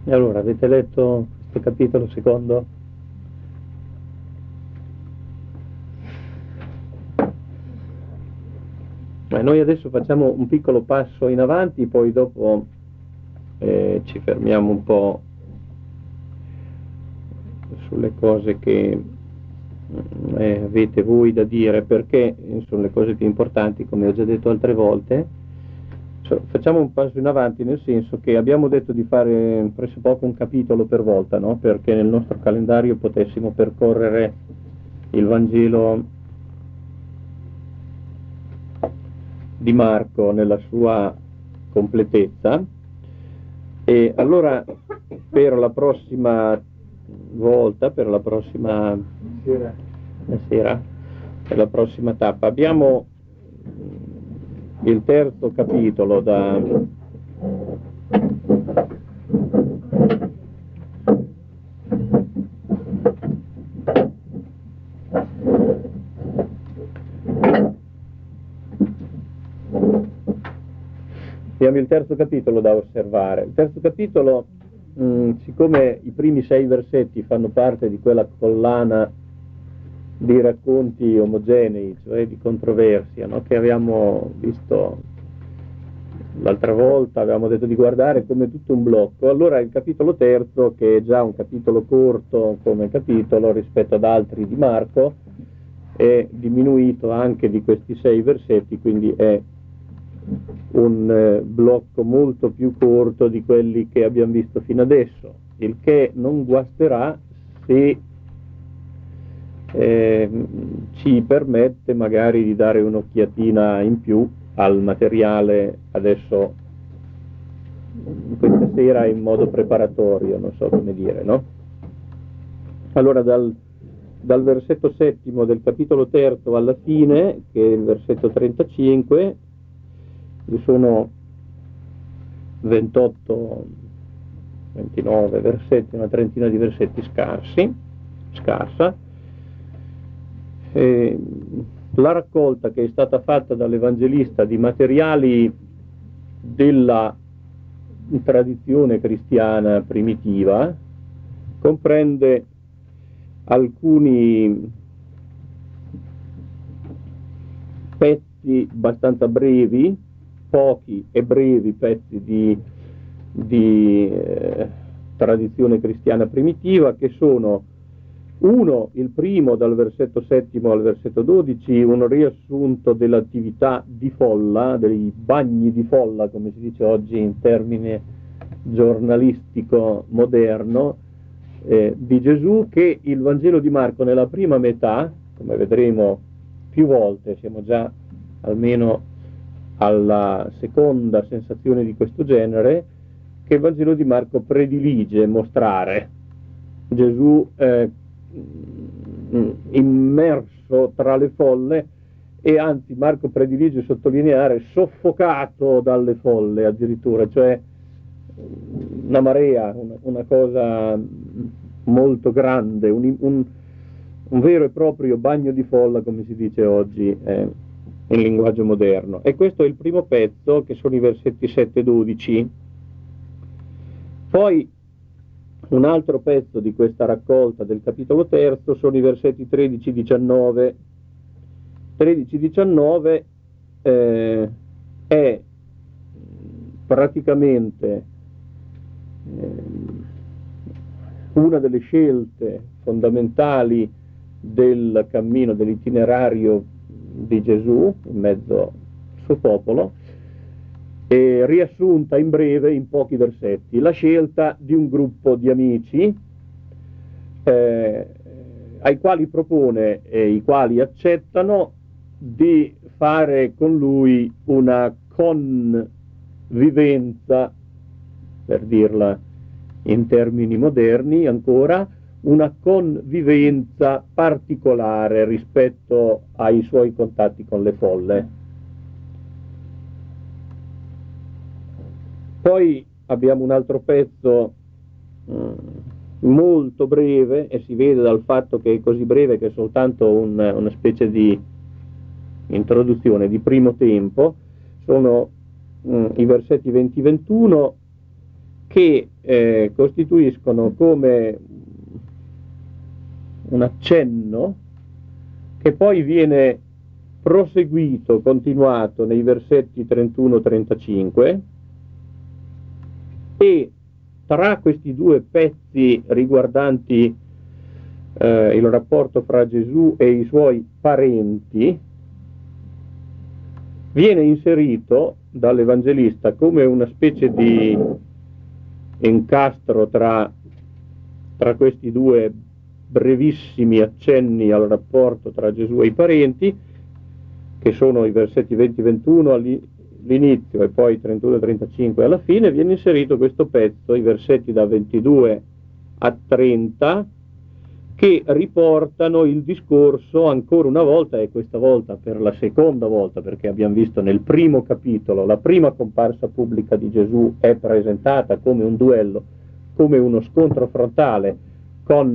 E allora, avete letto questo capitolo secondo? Noi adesso facciamo un piccolo passo in avanti, poi dopo ci fermiamo un po' sulle cose che avete voi da dire, perché sono le cose più importanti, come ho già detto altre volte. Facciamo un passo in avanti nel senso che abbiamo detto di fare pressopoco un capitolo per volta, no? Perché nel nostro calendario potessimo percorrere il Vangelo di Marco nella sua completezza. E allora per la prossima volta, per la prossima sera, per la prossima tappa, abbiamo il terzo capitolo abbiamo il terzo capitolo da osservare. Il terzo capitolo, siccome i primi 6 versetti fanno parte di quella collana di racconti omogenei, cioè di controversia, no? Che avevamo visto l'altra volta, avevamo detto di guardare come tutto un blocco, allora il capitolo terzo, che è già un capitolo corto come capitolo rispetto ad altri di Marco, è diminuito anche di questi 6 versetti, quindi è un blocco molto più corto di quelli che abbiamo visto fino adesso, il che non guasterà se ci permette magari di dare un'occhiatina in più al materiale adesso questa sera in modo preparatorio, non so come dire, no? Allora dal versetto settimo del capitolo terzo alla fine, che è il versetto 35, ci sono 28, 29 versetti, una trentina di versetti scarsa. La raccolta che è stata fatta dall'Evangelista di materiali della tradizione cristiana primitiva comprende alcuni pezzi abbastanza brevi, pochi e brevi pezzi di tradizione cristiana primitiva, che sono il primo dal versetto settimo al versetto 12, un riassunto dell'attività di folla, dei bagni di folla, come si dice oggi in termine giornalistico moderno, di Gesù, che il Vangelo di Marco nella prima metà, come vedremo più volte, siamo già almeno alla seconda sensazione di questo genere, che il Vangelo di Marco predilige mostrare Gesù immerso tra le folle, e anzi Marco predilige sottolineare soffocato dalle folle addirittura, cioè una marea, una cosa molto grande, un vero e proprio bagno di folla, come si dice oggi in linguaggio moderno. E questo è il primo pezzo, che sono i versetti 7 e 12. Poi un altro pezzo di questa raccolta del capitolo terzo sono i versetti 13-19. 13-19 è praticamente una delle scelte fondamentali del cammino, dell'itinerario di Gesù in mezzo al suo popolo, riassunta in breve in pochi versetti. La scelta di un gruppo di amici ai quali propone e i quali accettano di fare con lui una convivenza, per dirla in termini moderni ancora, una convivenza particolare rispetto ai suoi contatti con le folle. Poi abbiamo un altro pezzo molto breve, e si vede dal fatto che è così breve che è soltanto una specie di introduzione di primo tempo, sono i versetti 20-21, che costituiscono come un accenno che poi viene proseguito, continuato nei versetti 31-35, e tra questi due pezzi riguardanti il rapporto fra Gesù e i suoi parenti viene inserito dall'Evangelista come una specie di incastro tra questi due brevissimi accenni al rapporto tra Gesù e i parenti, che sono i versetti 20-21 all'inizio e poi 31-35 alla fine. Viene inserito questo pezzo, i versetti da 22 a 30, che riportano il discorso ancora una volta, e questa volta per la seconda volta, perché abbiamo visto nel primo capitolo la prima comparsa pubblica di Gesù è presentata come un duello, come uno scontro frontale con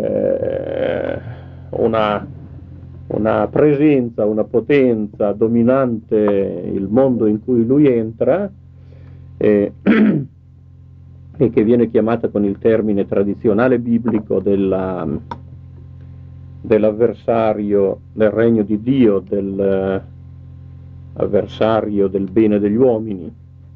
una presenza, una potenza dominante il mondo in cui lui entra, e che viene chiamata con il termine tradizionale biblico dell'avversario del regno di Dio, dell'avversario del bene degli uomini.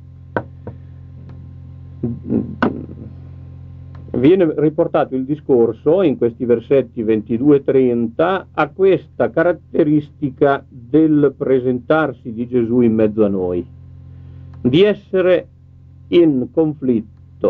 Viene riportato il discorso in questi versetti 22-30 a questa caratteristica del presentarsi di Gesù in mezzo a noi, di essere in conflitto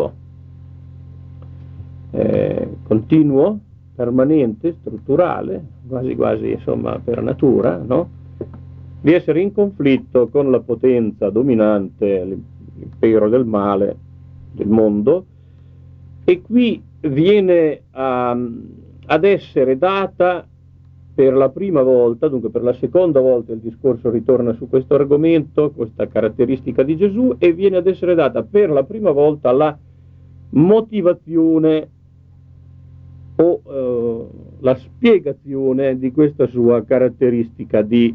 continuo, permanente, strutturale, quasi quasi insomma per natura, no? Di essere in conflitto con la potenza dominante, l'impero del male del mondo. E qui viene ad essere data per la prima volta, dunque per la seconda volta il discorso ritorna su questo argomento, questa caratteristica di Gesù, e viene ad essere data per la prima volta la motivazione o la spiegazione di questa sua caratteristica di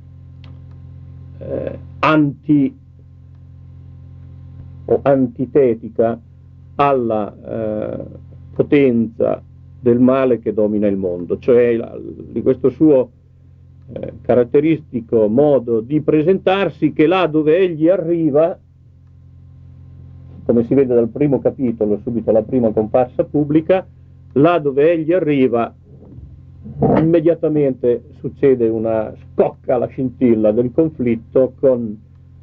antitetica alla potenza del male che domina il mondo, cioè di questo suo caratteristico modo di presentarsi, che là dove egli arriva, come si vede dal primo capitolo, subito alla prima comparsa pubblica, là dove egli arriva immediatamente succede scocca la scintilla del conflitto con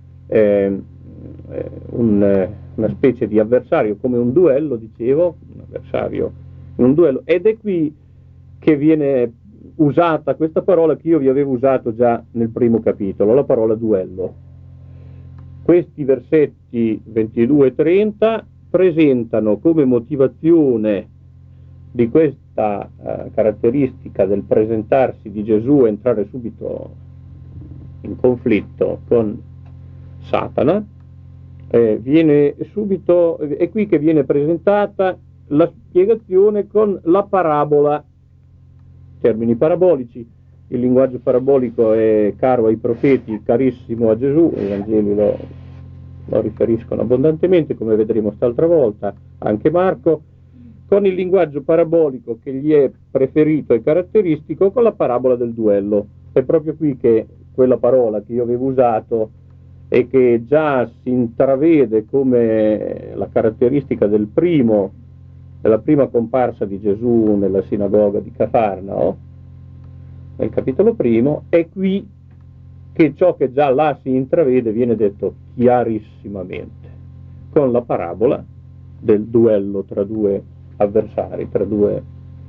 una specie di avversario, come un duello, dicevo, un avversario in un duello, ed è qui che viene usata questa parola che io vi avevo usato già nel primo capitolo, la parola duello. Questi versetti 22 e 30 presentano come motivazione di questa caratteristica del presentarsi di Gesù e entrare subito in conflitto con Satana. Viene subito, è qui che viene presentata la spiegazione con la parabola, termini parabolici. Il linguaggio parabolico è caro ai profeti, carissimo a Gesù, i Vangeli lo riferiscono abbondantemente, come vedremo st'altra volta, anche Marco, con il linguaggio parabolico che gli è preferito e caratteristico, con la parabola del duello. È proprio qui che quella parola che io avevo usato e che già si intravede come la caratteristica della prima comparsa di Gesù nella sinagoga di Cafarnao, nel capitolo primo, è qui che ciò che già là si intravede viene detto chiarissimamente, con la parabola del duello tra due avversari, tra due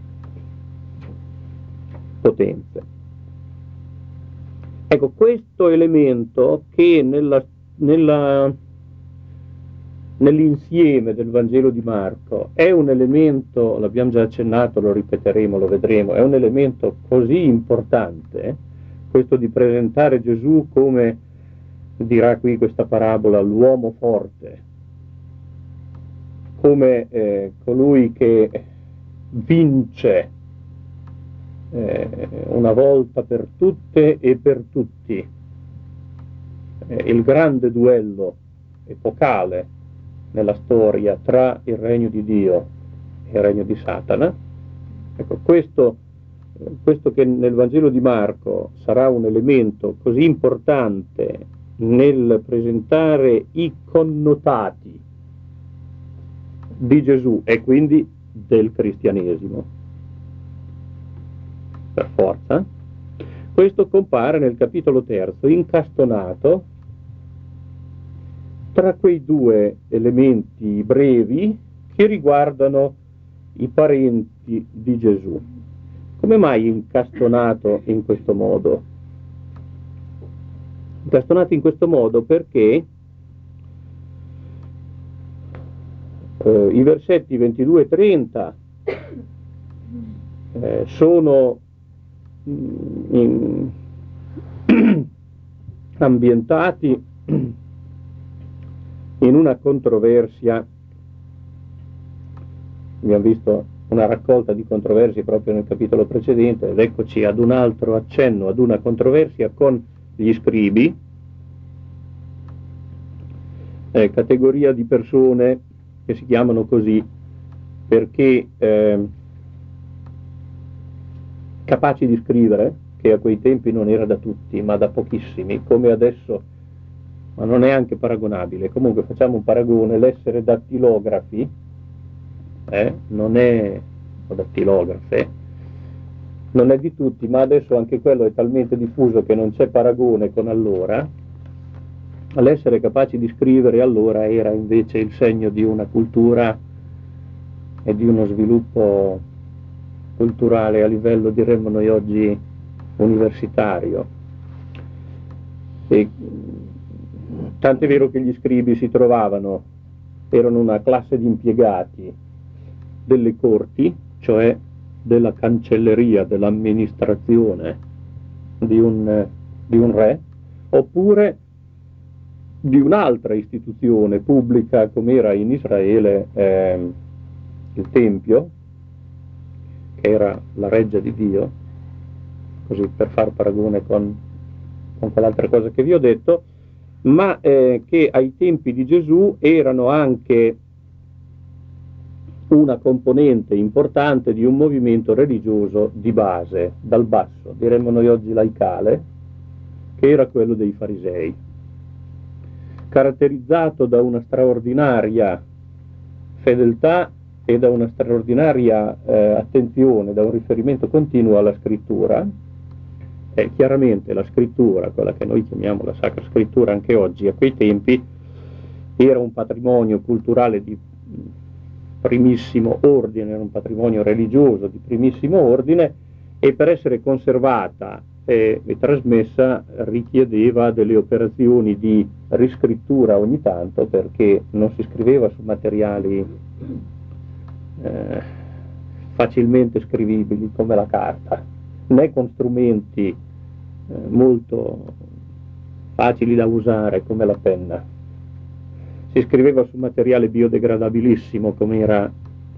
potenze. Ecco, questo elemento che nell'insieme del Vangelo di Marco è un elemento, l'abbiamo già accennato, lo ripeteremo, lo vedremo, è un elemento così importante, questo di presentare Gesù come, dirà qui questa parabola, l'uomo forte, come colui che vince una volta per tutte e per tutti il grande duello epocale nella storia tra il regno di Dio e il regno di Satana. Ecco, questo che nel Vangelo di Marco sarà un elemento così importante nel presentare i connotati di Gesù e quindi del cristianesimo, per forza, questo compare nel capitolo 3, incastonato tra quei due elementi brevi che riguardano i parenti di Gesù. Come mai incastonato in questo modo? Incastonato in questo modo perché i versetti 22 e 30 sono ambientati in una controversia. Abbiamo visto una raccolta di controversie proprio nel capitolo precedente, ed eccoci ad un altro accenno, ad una controversia con gli scribi, categoria di persone che si chiamano così perché capaci di scrivere, che a quei tempi non era da tutti, ma da pochissimi, come adesso, ma non è anche paragonabile. Comunque facciamo un paragone: l'essere dattilografi, non è, o dattilografe, non è di tutti, ma adesso anche quello è talmente diffuso che non c'è paragone con allora. L'essere capaci di scrivere allora era invece il segno di una cultura e di uno sviluppo culturale a livello, diremmo noi oggi, universitario. E tant'è vero che gli scribi si trovavano, erano una classe di impiegati delle corti, cioè della cancelleria, dell'amministrazione di un re, oppure di un'altra istituzione pubblica come era in Israele il Tempio, che era la reggia di Dio, così per far paragone con quell'altra cosa che vi ho detto, ma che ai tempi di Gesù erano anche una componente importante di un movimento religioso di base, dal basso, diremmo noi oggi laicale, che era quello dei farisei, caratterizzato da una straordinaria fedeltà e da una straordinaria attenzione, da un riferimento continuo alla scrittura. Chiaramente la scrittura, quella che noi chiamiamo la Sacra Scrittura anche oggi, a quei tempi era un patrimonio culturale di primissimo ordine, era un patrimonio religioso di primissimo ordine, e per essere conservata e trasmessa richiedeva delle operazioni di riscrittura ogni tanto, perché non si scriveva su materiali facilmente scrivibili come la carta, né con strumenti molto facili da usare come la penna. Si scriveva su materiale biodegradabilissimo come era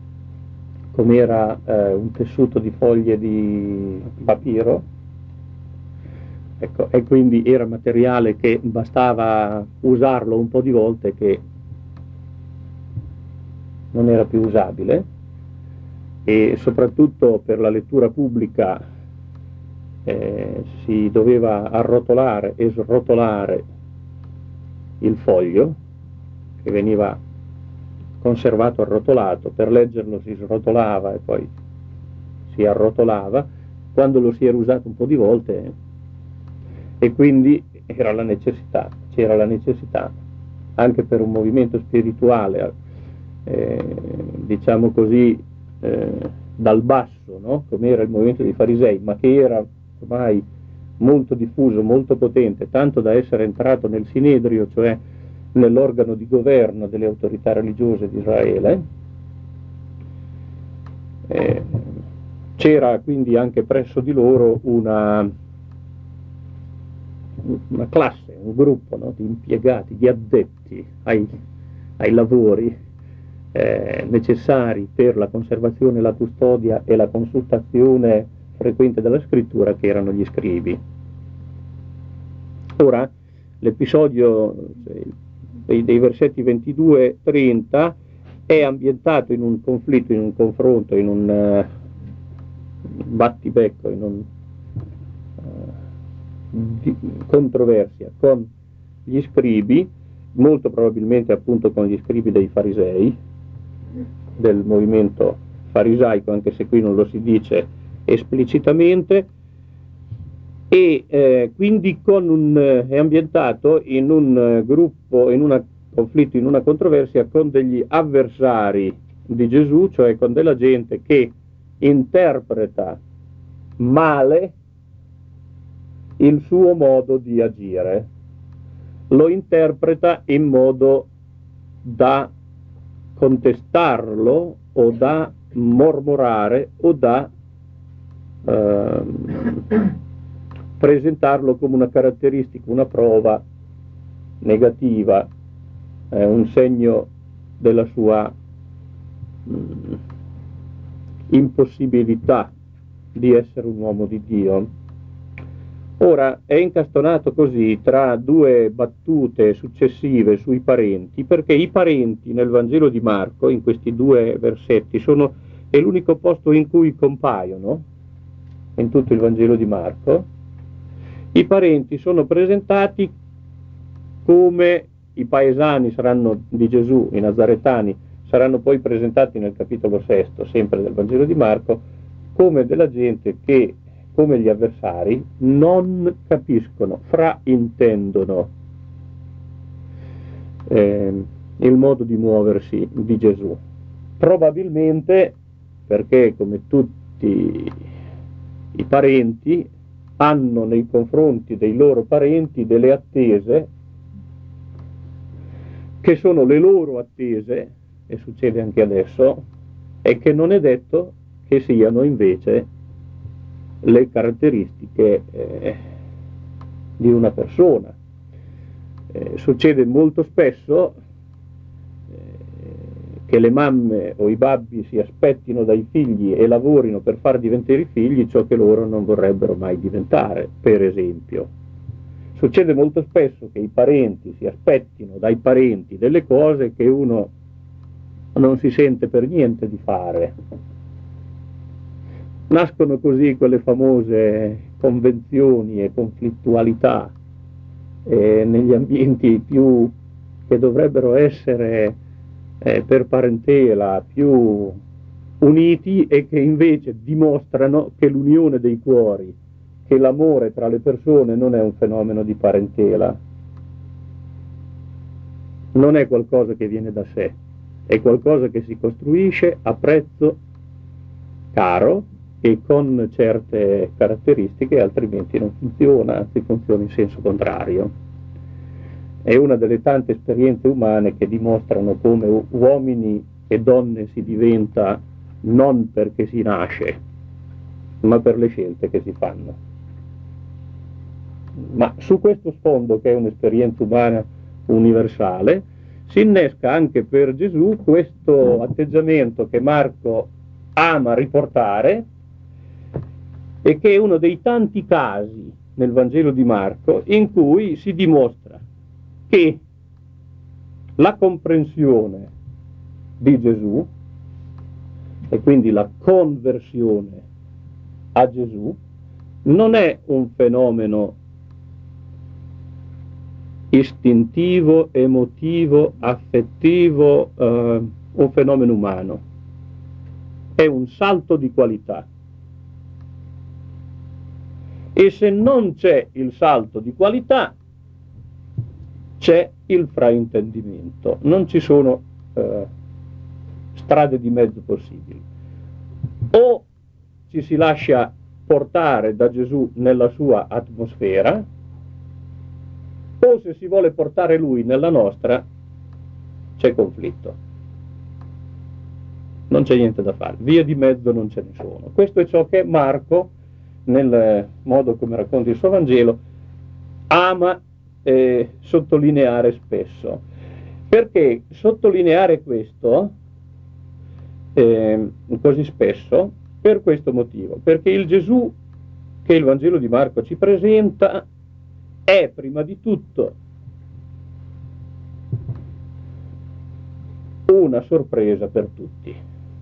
un tessuto di foglie di papiro, ecco, e quindi era materiale che bastava usarlo un po' di volte che non era più usabile, e soprattutto per la lettura pubblica si doveva arrotolare e srotolare il foglio, che veniva conservato arrotolato. Per leggerlo si srotolava e poi si arrotolava. Quando lo si era usato un po' di volte, e quindi c'era la necessità anche per un movimento spirituale, diciamo così, dal basso, no? Come era il movimento dei farisei, ma che era ormai molto diffuso, molto potente, tanto da essere entrato nel Sinedrio, cioè nell'organo di governo delle autorità religiose di Israele. C'era quindi anche presso di loro una classe, un gruppo, no, di impiegati, di addetti ai lavori necessari per la conservazione, la custodia e la consultazione frequente della scrittura, che erano gli scribi. Ora, l'episodio dei versetti 22-30 è ambientato in un conflitto, in un confronto, in un battibecco, in un controversia con gli scribi, molto probabilmente appunto con gli scribi dei farisei, del movimento farisaico, anche se qui non lo si dice esplicitamente, e quindi è ambientato in un gruppo, in un conflitto, in una controversia con degli avversari di Gesù, cioè con della gente che interpreta male il suo modo di agire, lo interpreta in modo da contestarlo o da mormorare o da presentarlo come una caratteristica, una prova negativa, un segno della sua impossibilità di essere un uomo di Dio. Ora è incastonato così tra due battute successive sui parenti, perché i parenti nel Vangelo di Marco, in questi due versetti, è l'unico posto in cui compaiono, in tutto il Vangelo di Marco. I parenti sono presentati come i paesani di Gesù, i nazaretani, saranno poi presentati nel capitolo 6, sempre del Vangelo di Marco, come della gente che, come gli avversari, non capiscono, fraintendono il modo di muoversi di Gesù. Probabilmente perché, come tutti i parenti, hanno nei confronti dei loro parenti delle attese che sono le loro attese, e succede anche adesso, e che non è detto che siano invece le caratteristiche di una persona. Succede molto spesso che le mamme o i babbi si aspettino dai figli e lavorino per far diventare i figli ciò che loro non vorrebbero mai diventare, per esempio. Succede molto spesso che i parenti si aspettino dai parenti delle cose che uno non si sente per niente di fare. Nascono così quelle famose convenzioni e conflittualità negli ambienti più che dovrebbero essere per parentela più uniti e che invece dimostrano che l'unione dei cuori, che l'amore tra le persone non è un fenomeno di parentela, non è qualcosa che viene da sé, è qualcosa che si costruisce a prezzo caro e con certe caratteristiche, altrimenti non funziona, anzi funziona in senso contrario. È una delle tante esperienze umane che dimostrano come uomini e donne si diventa non perché si nasce, ma per le scelte che si fanno. Ma su questo sfondo, che è un'esperienza umana universale, si innesca anche per Gesù questo atteggiamento che Marco ama riportare e che è uno dei tanti casi nel Vangelo di Marco in cui si dimostra che la comprensione di Gesù e quindi la conversione a Gesù non è un fenomeno istintivo, emotivo, affettivo, un fenomeno umano, è un salto di qualità. E se non c'è il salto di qualità, c'è il fraintendimento, non ci sono strade di mezzo possibili. O ci si lascia portare da Gesù nella sua atmosfera, o se si vuole portare lui nella nostra, c'è conflitto. Non c'è niente da fare, vie di mezzo non ce ne sono. Questo è ciò che Marco, nel modo come racconta il suo Vangelo, ama sottolineare spesso. Perché sottolineare questo così spesso? Per questo motivo, perché il Gesù che il Vangelo di Marco ci presenta è prima di tutto una sorpresa per tutti.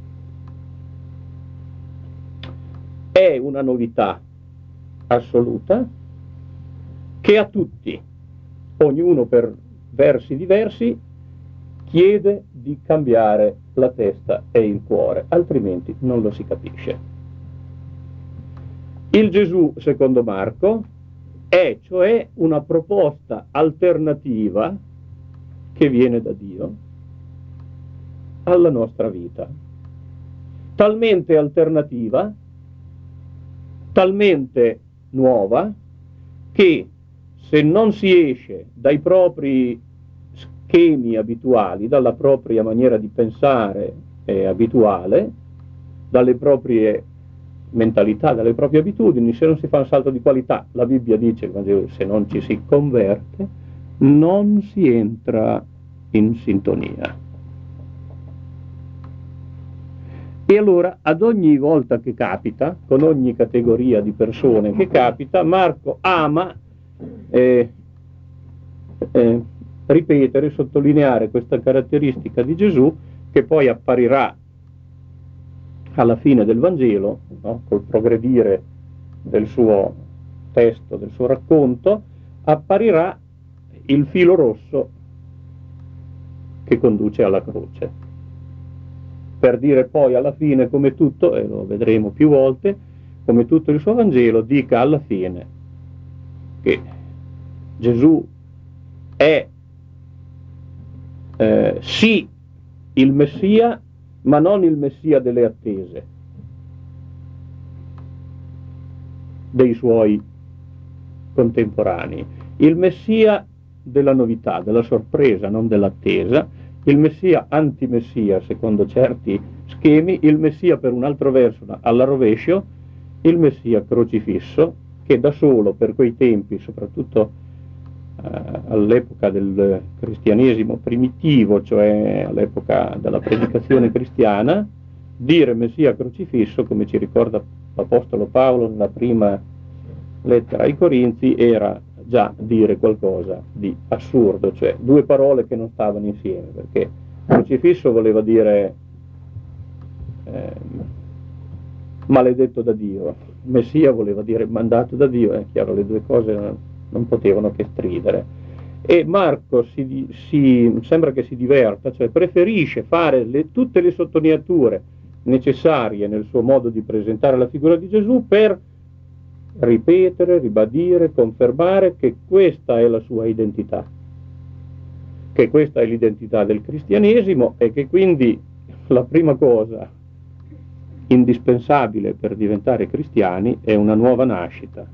È una novità assoluta che a tutti, ognuno per versi diversi, chiede di cambiare la testa e il cuore, altrimenti non lo si capisce. Il Gesù, secondo Marco, è cioè una proposta alternativa che viene da Dio alla nostra vita, talmente alternativa, talmente nuova, che se non si esce dai propri schemi abituali, dalla propria maniera di pensare abituale, dalle proprie mentalità, dalle proprie abitudini, se non si fa un salto di qualità, la Bibbia dice, il Vangelo, se non ci si converte, non si entra in sintonia. E allora, ad ogni volta che capita, con ogni categoria di persone che capita, Marco ama ripetere, sottolineare questa caratteristica di Gesù, che poi apparirà alla fine del Vangelo, no? Col progredire del suo testo, del suo racconto, apparirà il filo rosso che conduce alla croce, per dire poi alla fine, come tutto, e lo vedremo più volte, come tutto il suo Vangelo, dica alla fine che Gesù è sì il Messia, ma non il Messia delle attese dei suoi contemporanei, il Messia della novità, della sorpresa, non dell'attesa, il Messia antimessia secondo certi schemi, il Messia per un altro verso alla rovescio, il Messia crocifisso, che da solo per quei tempi, soprattutto all'epoca del cristianesimo primitivo, cioè all'epoca della predicazione cristiana, dire Messia crocifisso, come ci ricorda l'Apostolo Paolo nella prima lettera ai Corinzi, era già dire qualcosa di assurdo, cioè due parole che non stavano insieme, perché crocifisso voleva dire maledetto da Dio, Messia voleva dire mandato da Dio, è chiaro, le due cose non potevano che stridere. E Marco sembra che si diverta, cioè preferisce fare tutte le sottolineature necessarie nel suo modo di presentare la figura di Gesù per ripetere, ribadire, confermare che questa è la sua identità, che questa è l'identità del cristianesimo e che quindi la prima cosa indispensabile per diventare cristiani è una nuova nascita,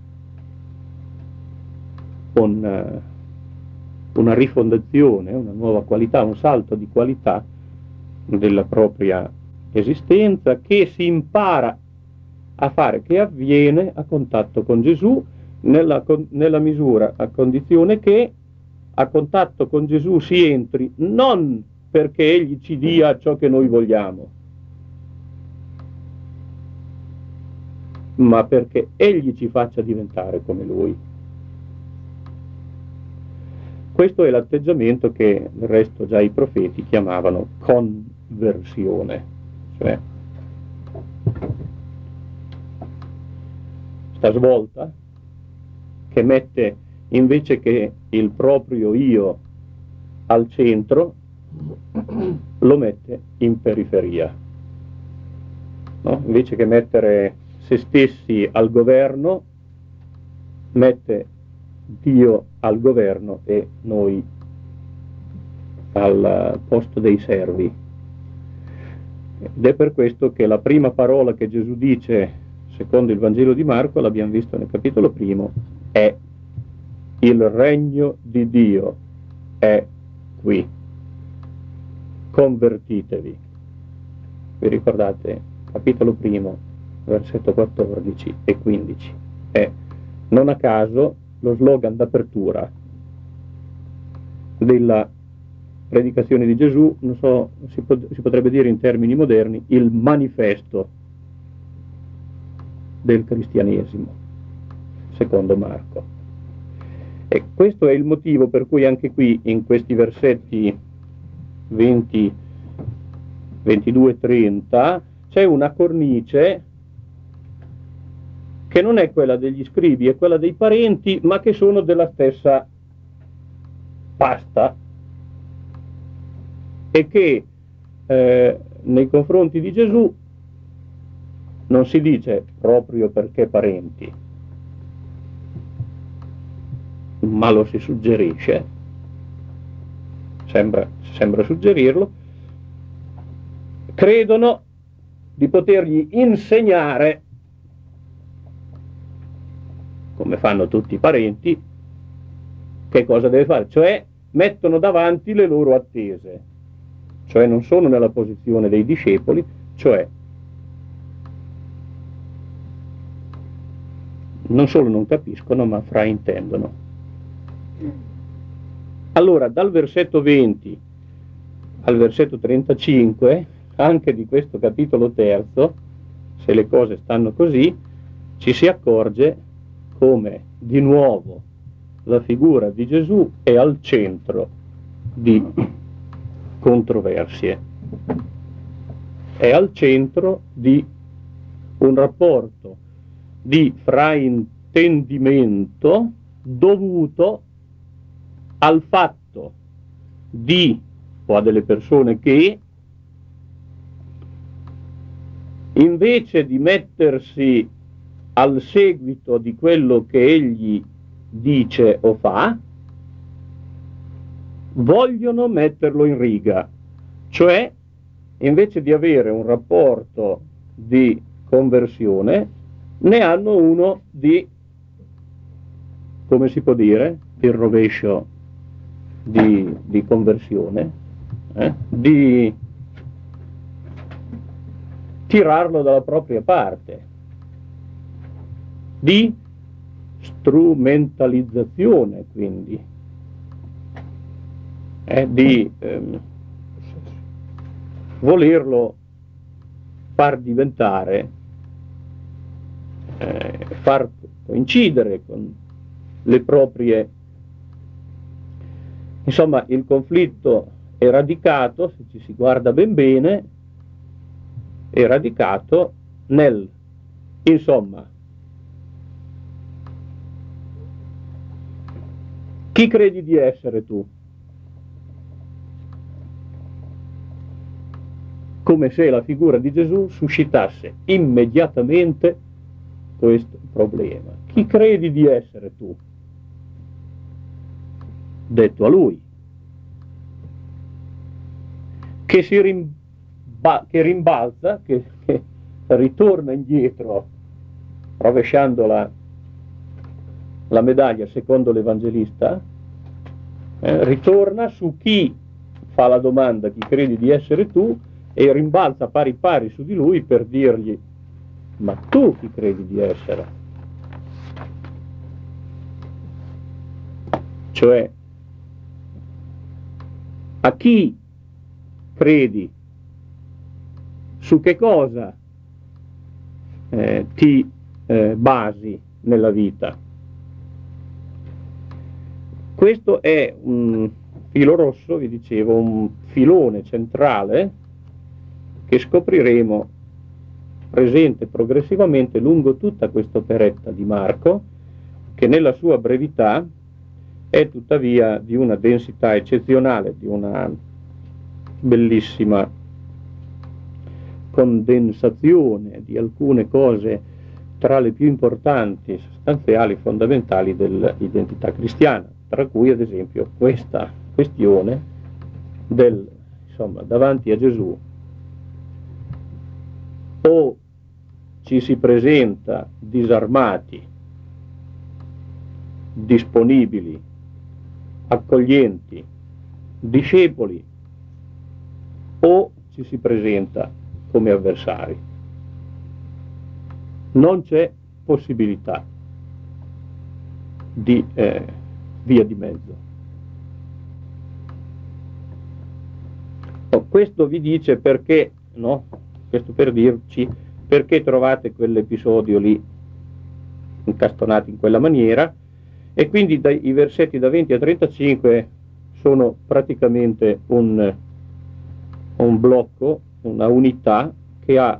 una rifondazione, una nuova qualità, un salto di qualità della propria esistenza che si impara a fare, che avviene a contatto con Gesù nella misura, a condizione che a contatto con Gesù si entri non perché Egli ci dia ciò che noi vogliamo, ma perché Egli ci faccia diventare come Lui. Questo è l'atteggiamento che del resto già i profeti chiamavano conversione, cioè sta svolta che mette invece che il proprio io al centro, lo mette in periferia, no? Invece che mettere se stessi al governo, mette Dio al governo e noi al posto dei servi. Ed è per questo che la prima parola che Gesù dice, secondo il Vangelo di Marco, l'abbiamo visto nel capitolo primo, è: il regno di Dio è qui, convertitevi. Vi ricordate? Capitolo primo, versetto 14 e 15. È non a caso lo slogan d'apertura della predicazione di Gesù, non so, si potrebbe dire in termini moderni, il manifesto del cristianesimo, secondo Marco. E questo è il motivo per cui anche qui, in questi versetti 20 22-30, c'è una cornice che non è quella degli scribi, è quella dei parenti, ma che sono della stessa pasta, e che nei confronti di Gesù non si dice proprio perché parenti, ma lo si suggerisce, sembra suggerirlo. Credono di potergli insegnare, come fanno tutti i parenti, che cosa deve fare, cioè mettono davanti le loro attese, cioè non sono nella posizione dei discepoli, cioè non solo non capiscono, ma fraintendono. Allora, dal versetto 20 al versetto 35, anche di questo capitolo terzo, se le cose stanno così, ci si accorge come di nuovo la figura di Gesù è al centro di controversie, è al centro di un rapporto di fraintendimento dovuto al fatto o a delle persone che invece di mettersi al seguito di quello che egli dice o fa, vogliono metterlo in riga, cioè invece di avere un rapporto di conversione, ne hanno uno di, come si può dire, il rovescio di conversione, di tirarlo dalla propria parte, di strumentalizzazione, quindi, di volerlo far diventare, far coincidere con le proprie. Insomma, il conflitto è radicato, se ci si guarda ben bene, è radicato nel, insomma, chi credi di essere tu? Come se la figura di Gesù suscitasse immediatamente questo problema. Chi credi di essere tu? Detto a lui, che rimbalza, che ritorna indietro rovesciando la medaglia secondo l'Evangelista, ritorna su chi fa la domanda, chi credi di essere tu, e rimbalza pari pari su di lui per dirgli, ma tu chi credi di essere? Cioè, a chi credi? Su che cosa ti basi nella vita? Questo è un filo rosso, vi dicevo, un filone centrale che scopriremo presente progressivamente lungo tutta questa operetta di Marco, che nella sua brevità è tuttavia di una densità eccezionale, di una bellissima condensazione di alcune cose tra le più importanti, sostanziali, fondamentali dell'identità cristiana, tra cui ad esempio questa questione del, insomma, davanti a Gesù o ci si presenta disarmati, disponibili, accoglienti, discepoli, o ci si presenta come avversari. Non c'è possibilità di via di mezzo. Questo vi dice perché, no? Questo per dirci perché trovate quell'episodio lì incastonati in quella maniera, e quindi i versetti da 20 a 35 sono praticamente un blocco, una unità che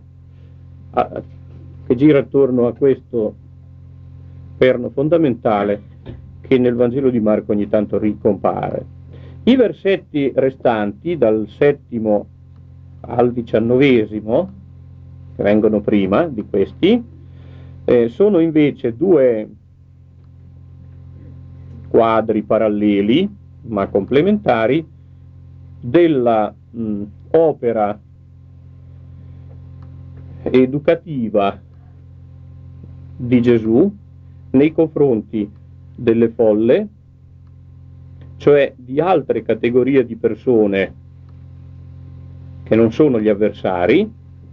gira attorno a questo perno fondamentale che nel Vangelo di Marco ogni tanto ricompare. I versetti restanti, dal 7° al 19°, che vengono prima di questi, sono invece 2 quadri paralleli, ma complementari, della opera educativa di Gesù nei confronti delle folle, cioè di altre categorie di persone che non sono gli avversari,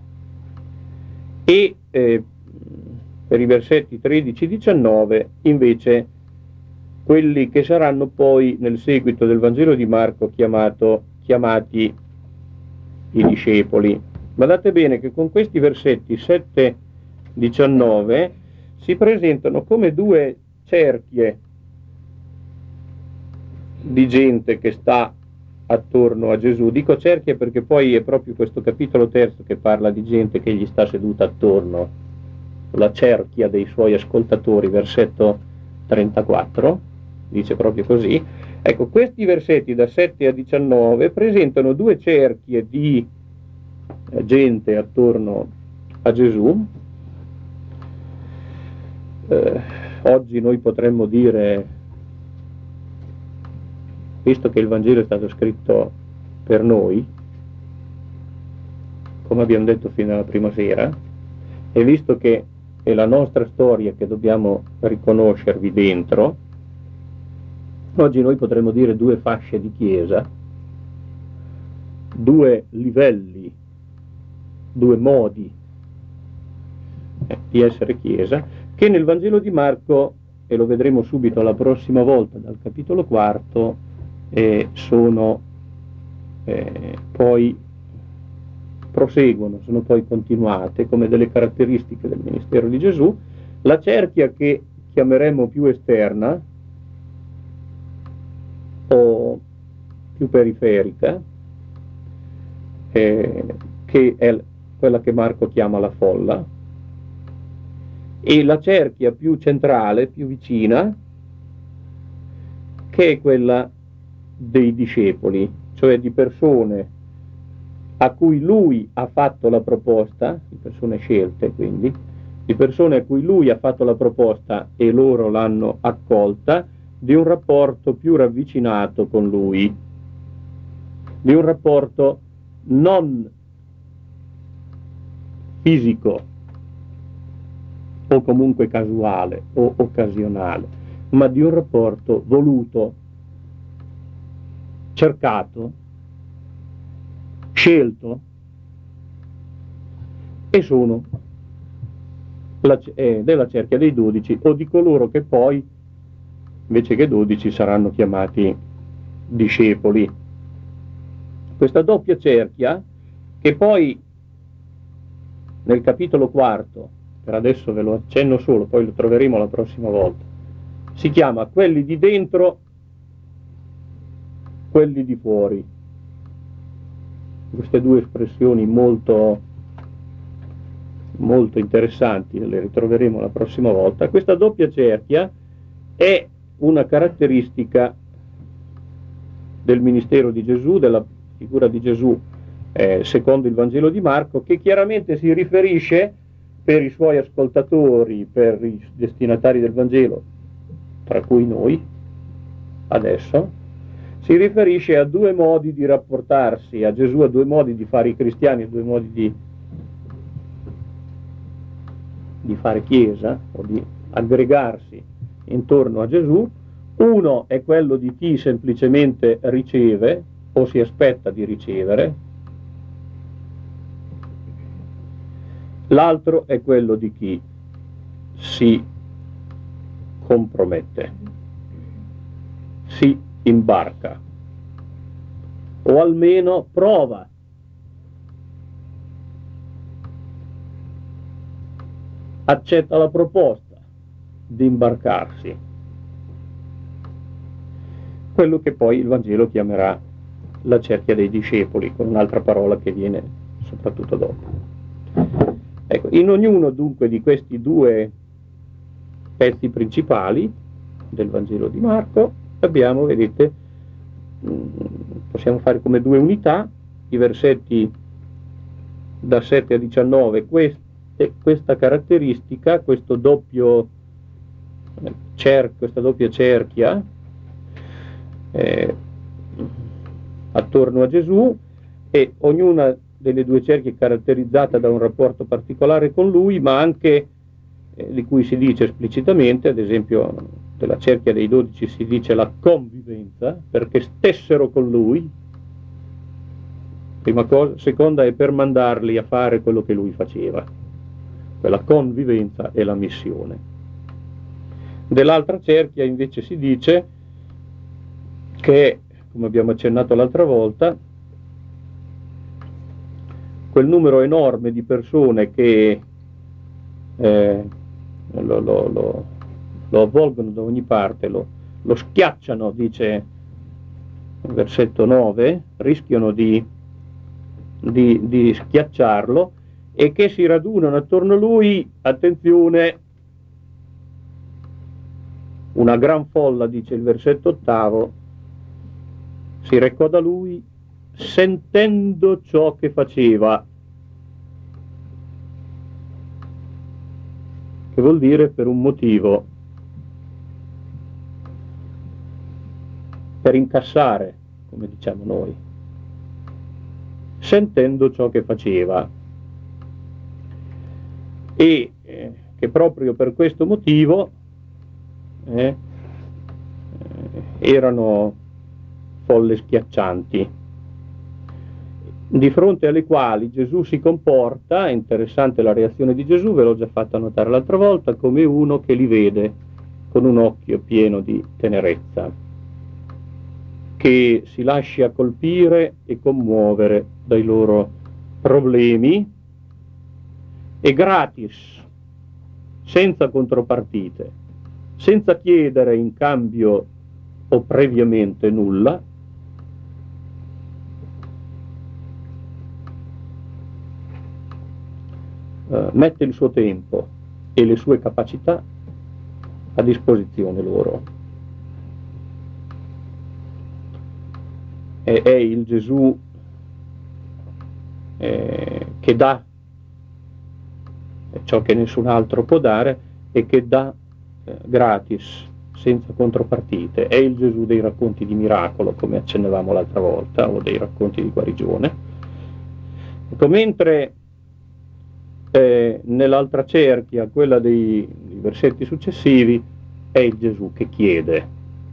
e per i versetti 13-19 invece quelli che saranno poi nel seguito del Vangelo di Marco chiamati i discepoli. Guardate bene che con questi versetti 7-19 si presentano come 2 cerchie di gente che sta attorno a Gesù. Dico cerchie perché poi è proprio questo capitolo 3 che parla di gente che gli sta seduta attorno, la cerchia dei suoi ascoltatori, versetto 34, dice proprio così. Ecco, questi versetti da 7 a 19 presentano 2 cerchie di gente attorno a Gesù. Oggi noi potremmo dire, visto che il Vangelo è stato scritto per noi, come abbiamo detto fino alla prima sera, e visto che è la nostra storia che dobbiamo riconoscervi dentro, oggi noi potremmo dire 2 fasce di chiesa, 2 livelli, 2 modi di essere chiesa, che nel Vangelo di Marco, e lo vedremo subito la prossima volta dal capitolo 4, sono poi proseguono, sono poi continuate come delle caratteristiche del ministero di Gesù. La cerchia che chiameremo più esterna o più periferica, che è quella che Marco chiama la folla, e la cerchia più centrale, più vicina, che è quella dei discepoli, cioè di persone a cui lui ha fatto la proposta, di persone scelte quindi, di persone a cui lui ha fatto la proposta e loro l'hanno accolta, di un rapporto più ravvicinato con lui, di un rapporto non fisico o comunque casuale o occasionale, ma di un rapporto voluto, cercato, scelto, e sono della cerchia dei 12 o di coloro che poi invece che 12 saranno chiamati discepoli. Questa doppia cerchia, che poi nel capitolo 4, per adesso ve lo accenno solo, poi lo troveremo la prossima volta, si chiama quelli di dentro, quelli di fuori. Queste 2 espressioni molto interessanti, le ritroveremo la prossima volta. Questa doppia cerchia è una caratteristica del ministero di Gesù, della figura di Gesù secondo il Vangelo di Marco, che chiaramente si riferisce per i suoi ascoltatori, per i destinatari del Vangelo, tra cui noi adesso, si riferisce a 2 modi di rapportarsi a Gesù, a 2 modi di fare i cristiani, a 2 modi di fare chiesa o di aggregarsi intorno a Gesù. Uno è quello di chi semplicemente riceve o si aspetta di ricevere, l'altro è quello di chi si compromette, si imbarca, o almeno prova accetta la proposta di imbarcarsi, quello che poi il Vangelo chiamerà la cerchia dei discepoli, con un'altra parola che viene soprattutto dopo. Ecco, in ognuno dunque di questi due pezzi principali del Vangelo di Marco abbiamo, vedete, possiamo fare come due unità, i versetti da 7 a 19, questa caratteristica, questo doppio questa doppia cerchia attorno a Gesù, e ognuna delle due cerchie è caratterizzata da un rapporto particolare con lui, ma anche di cui si dice esplicitamente, ad esempio della cerchia dei 12 si dice la convivenza, perché stessero con lui, prima cosa. Seconda è per mandarli a fare quello che lui faceva, quella convivenza e la missione. Dell'altra cerchia invece si dice che, come abbiamo accennato l'altra volta, quel numero enorme di persone che lo avvolgono da ogni parte, lo schiacciano, dice il versetto 9, rischiano di schiacciarlo, e che si radunano attorno a lui, attenzione, una gran folla, dice il versetto 8, si recò da lui sentendo ciò che faceva, che vuol dire per un motivo, per incassare, come diciamo noi, sentendo ciò che faceva, e che proprio per questo motivo erano folle schiaccianti, di fronte alle quali Gesù si comporta, è interessante la reazione di Gesù, ve l'ho già fatta notare l'altra volta, come uno che li vede con un occhio pieno di tenerezza, che si lascia colpire e commuovere dai loro problemi, e gratis, senza contropartite, senza chiedere in cambio o previamente nulla, mette il suo tempo e le sue capacità a disposizione loro. È il Gesù che dà ciò che nessun altro può dare, e che dà gratis, senza contropartite. È il Gesù dei racconti di miracolo, come accennavamo l'altra volta, o dei racconti di guarigione. Ecco, mentre nell'altra cerchia, quella dei versetti successivi, è il Gesù che chiede.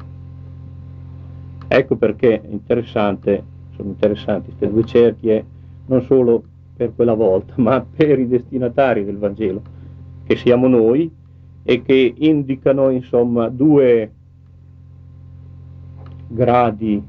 Ecco perché sono interessanti queste due cerchie, non solo per quella volta, ma per i destinatari del Vangelo, che siamo noi, e che indicano, insomma, due gradi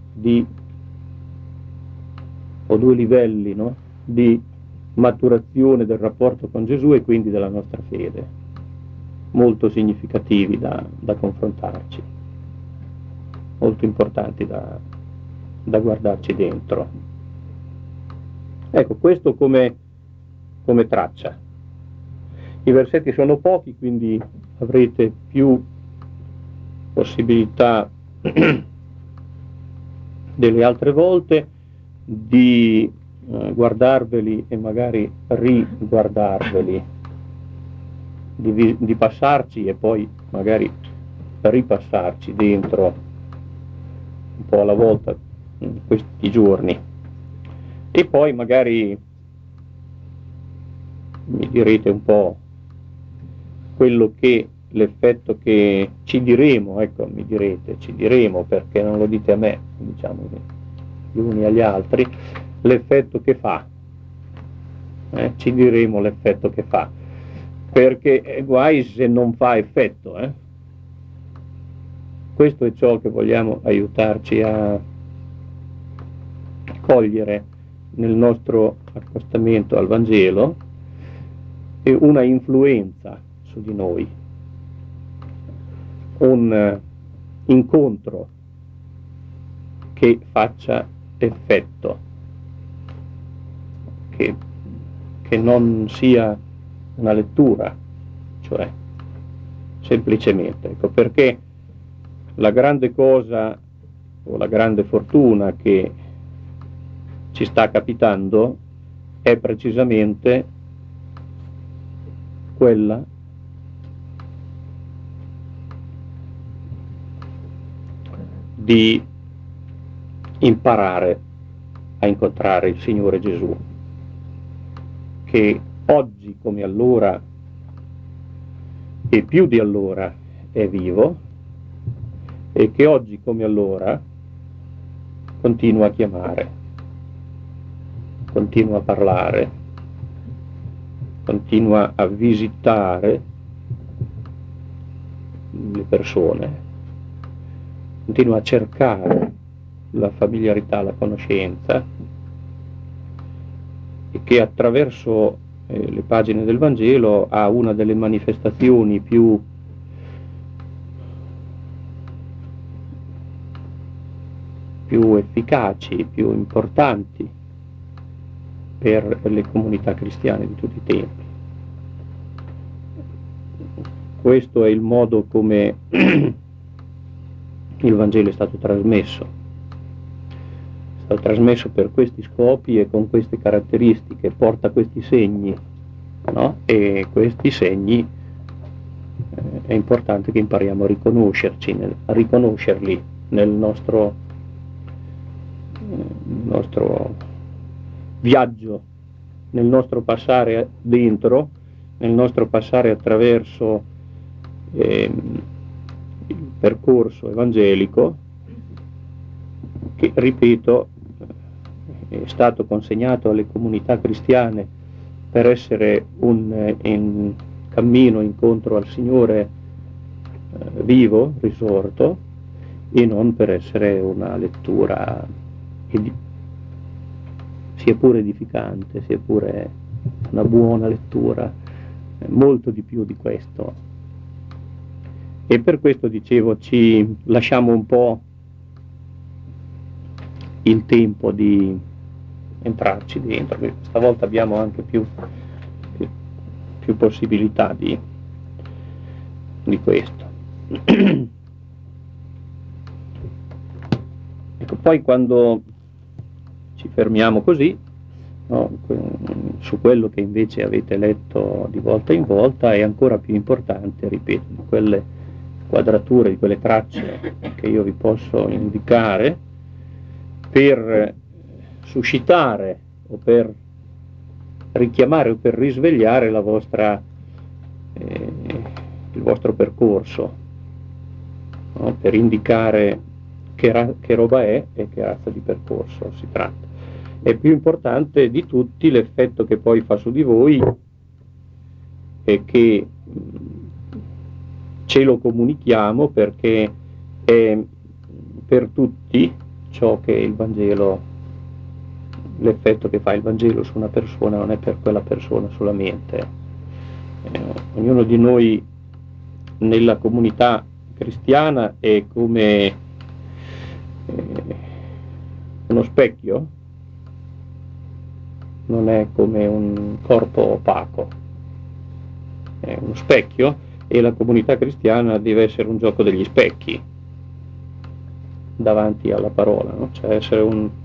o due livelli, no? Di maturazione del rapporto con Gesù e quindi della nostra fede, molto significativi da confrontarci, molto importanti da guardarci dentro. Ecco, questo come traccia. I versetti sono pochi, quindi avrete più possibilità delle altre volte di guardarveli e magari riguardarveli, di passarci e poi magari ripassarci dentro un po' alla volta in questi giorni, e poi magari mi direte un po' l'effetto che ci diremo, ecco, ci diremo, perché non lo dite a me, diciamo gli uni agli altri, l'effetto che fa, ci diremo l'effetto che fa, perché guai se non fa effetto, Questo è ciò che vogliamo aiutarci a cogliere nel nostro accostamento al Vangelo, e una influenza su di noi, un incontro che faccia effetto, che che non sia una lettura, cioè semplicemente, ecco perché la grande cosa o la grande fortuna che ci sta capitando è precisamente quella di imparare a incontrare il Signore Gesù, che oggi come allora e più di allora è vivo e che oggi come allora continua a chiamare, continua a parlare, continua a visitare le persone, continua a cercare la familiarità, la conoscenza, e che attraverso le pagine del Vangelo ha una delle manifestazioni più efficaci, più importanti per le comunità cristiane di tutti i tempi. Questo è il modo come il Vangelo è stato trasmesso. È stato trasmesso per questi scopi e con queste caratteristiche, porta questi segni, no? E questi segni è importante che impariamo a riconoscerli nel nostro viaggio, nel nostro passare dentro, nel nostro passare attraverso il percorso evangelico che, ripeto, è stato consegnato alle comunità cristiane per essere un cammino incontro al Signore vivo, risorto, e non per essere una lettura sia pure edificante, sia pure una buona lettura, molto di più di questo. E per questo dicevo, ci lasciamo un po' il tempo di entrarci dentro, stavolta abbiamo anche più possibilità di questo. Ecco, poi quando ci fermiamo così, no, su quello che invece avete letto di volta in volta, è ancora più importante, ripeto, di quelle quadrature, di quelle tracce che io vi posso indicare per suscitare o per richiamare o per risvegliare il vostro percorso, no? Per indicare che roba è e che razza di percorso si tratta. È più importante di tutti l'effetto che poi fa su di voi e che ce lo comunichiamo, perché è per tutti ciò che il Vangelo, l'effetto che fa il Vangelo su una persona non è per quella persona solamente. Ognuno di noi nella comunità cristiana è come uno specchio, non è come un corpo opaco, è uno specchio, e la comunità cristiana deve essere un gioco degli specchi davanti alla parola, no? Cioè essere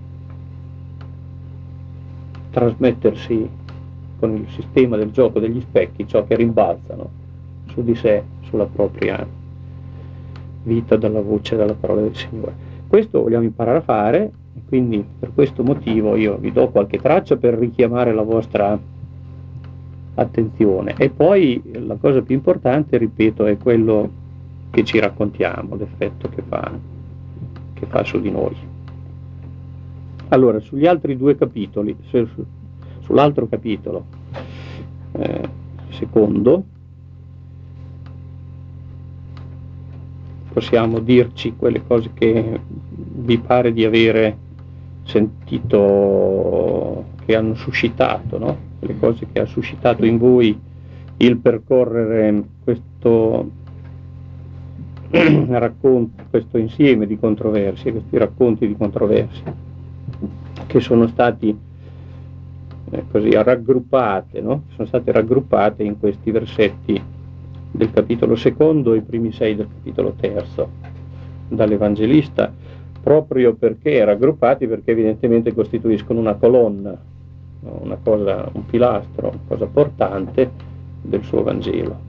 trasmettersi con il sistema del gioco degli specchi ciò che rimbalzano su di sé, sulla propria vita, dalla voce, dalla parola del Signore. Questo vogliamo imparare a fare, e quindi per questo motivo io vi do qualche traccia per richiamare la vostra attenzione, e poi la cosa più importante, ripeto, è quello che ci raccontiamo, l'effetto che fa su di noi. Allora, sugli altri due capitoli, sull'altro capitolo, secondo, possiamo dirci quelle cose che vi pare di avere sentito, che hanno suscitato, no? Le cose che ha suscitato in voi il percorrere questo racconto, questo insieme di controversie, questi racconti di controversie, che sono stati così raggruppate, no? Sono state raggruppate in questi versetti del capitolo secondo e i primi 6 del capitolo terzo dall'Evangelista, proprio perché raggruppati, perché evidentemente costituiscono una colonna, no? Una cosa, un pilastro, una cosa portante del suo Vangelo.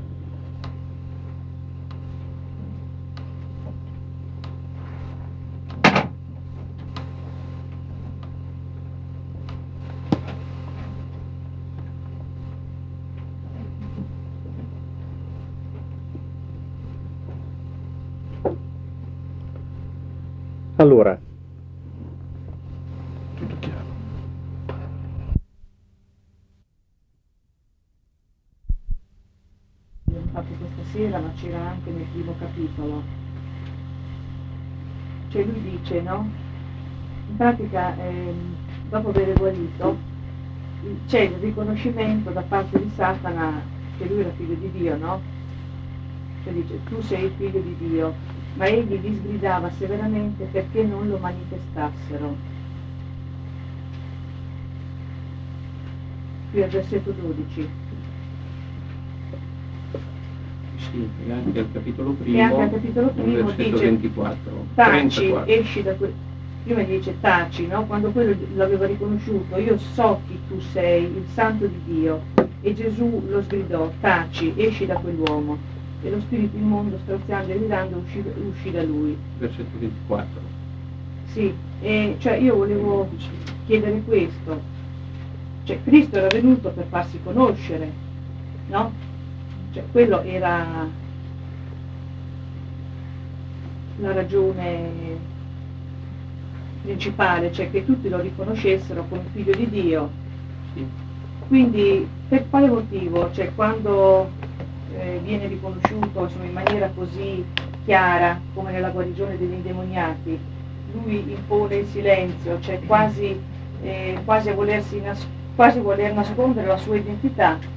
Allora, tutto chiaro. Abbiamo fatto questa sera, ma c'era anche nel primo capitolo. Cioè lui dice, no? In pratica, dopo aver guarito, c'è il riconoscimento da parte di Satana che lui era figlio di Dio, no? Cioè dice, tu sei il figlio di Dio, ma egli li sgridava severamente perché non lo manifestassero. Qui al versetto 12. Sì, e anche al capitolo primo, versetto dice 24, taci, 34. esci da prima dice taci, no? Quando quello l'aveva riconosciuto, io so chi tu sei, il santo di Dio, e Gesù lo sgridò, taci, esci da quell'uomo, e lo spirito immondo, straziando e gridando, uscì da lui. Versetto 24. Sì, e cioè io volevo chiedere questo, cioè Cristo era venuto per farsi conoscere, no? Cioè quello era la ragione principale, cioè che tutti lo riconoscessero come figlio di Dio. Sì. Quindi per quale motivo? Cioè quando viene riconosciuto insomma, in maniera così chiara come nella guarigione degli indemoniati, lui impone il silenzio, cioè quasi a voler nascondere la sua identità.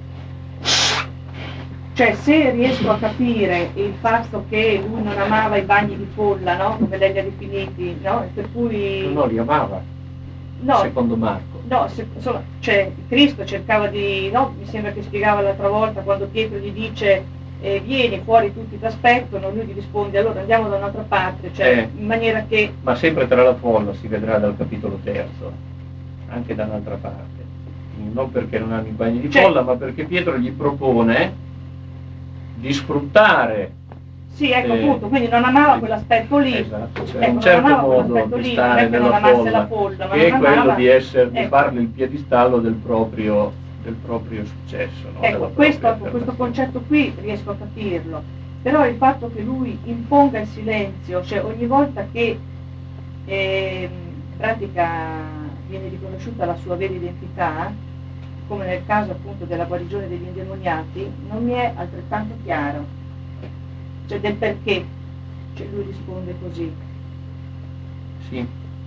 Cioè se riesco a capire il fatto che lui non amava i bagni di folla, no? Come lei li ha definiti, no? Per cui... No, li amava, no, secondo Marco. No, insomma, cioè Cristo cercava di, no? Mi sembra che spiegava l'altra volta quando Pietro gli dice vieni fuori, tutti ti aspettano, lui gli risponde allora andiamo da un'altra parte, cioè in maniera che... Ma sempre tra la folla si vedrà dal capitolo terzo, anche da un'altra parte. Non perché non hanno i bagni di folla, ma perché Pietro gli propone di sfruttare. Sì, ecco appunto, quindi non amava quell'aspetto lì. Esatto, cioè un certo modo di stare nella folla, che è quello di farle il piedistallo del proprio successo. No? Ecco, questo concetto qui riesco a capirlo, però il fatto che lui imponga il silenzio, cioè ogni volta che in pratica viene riconosciuta la sua vera identità, come nel caso appunto della guarigione degli indemoniati, non mi è altrettanto chiaro, cioè del perché, cioè lui risponde così. Sì.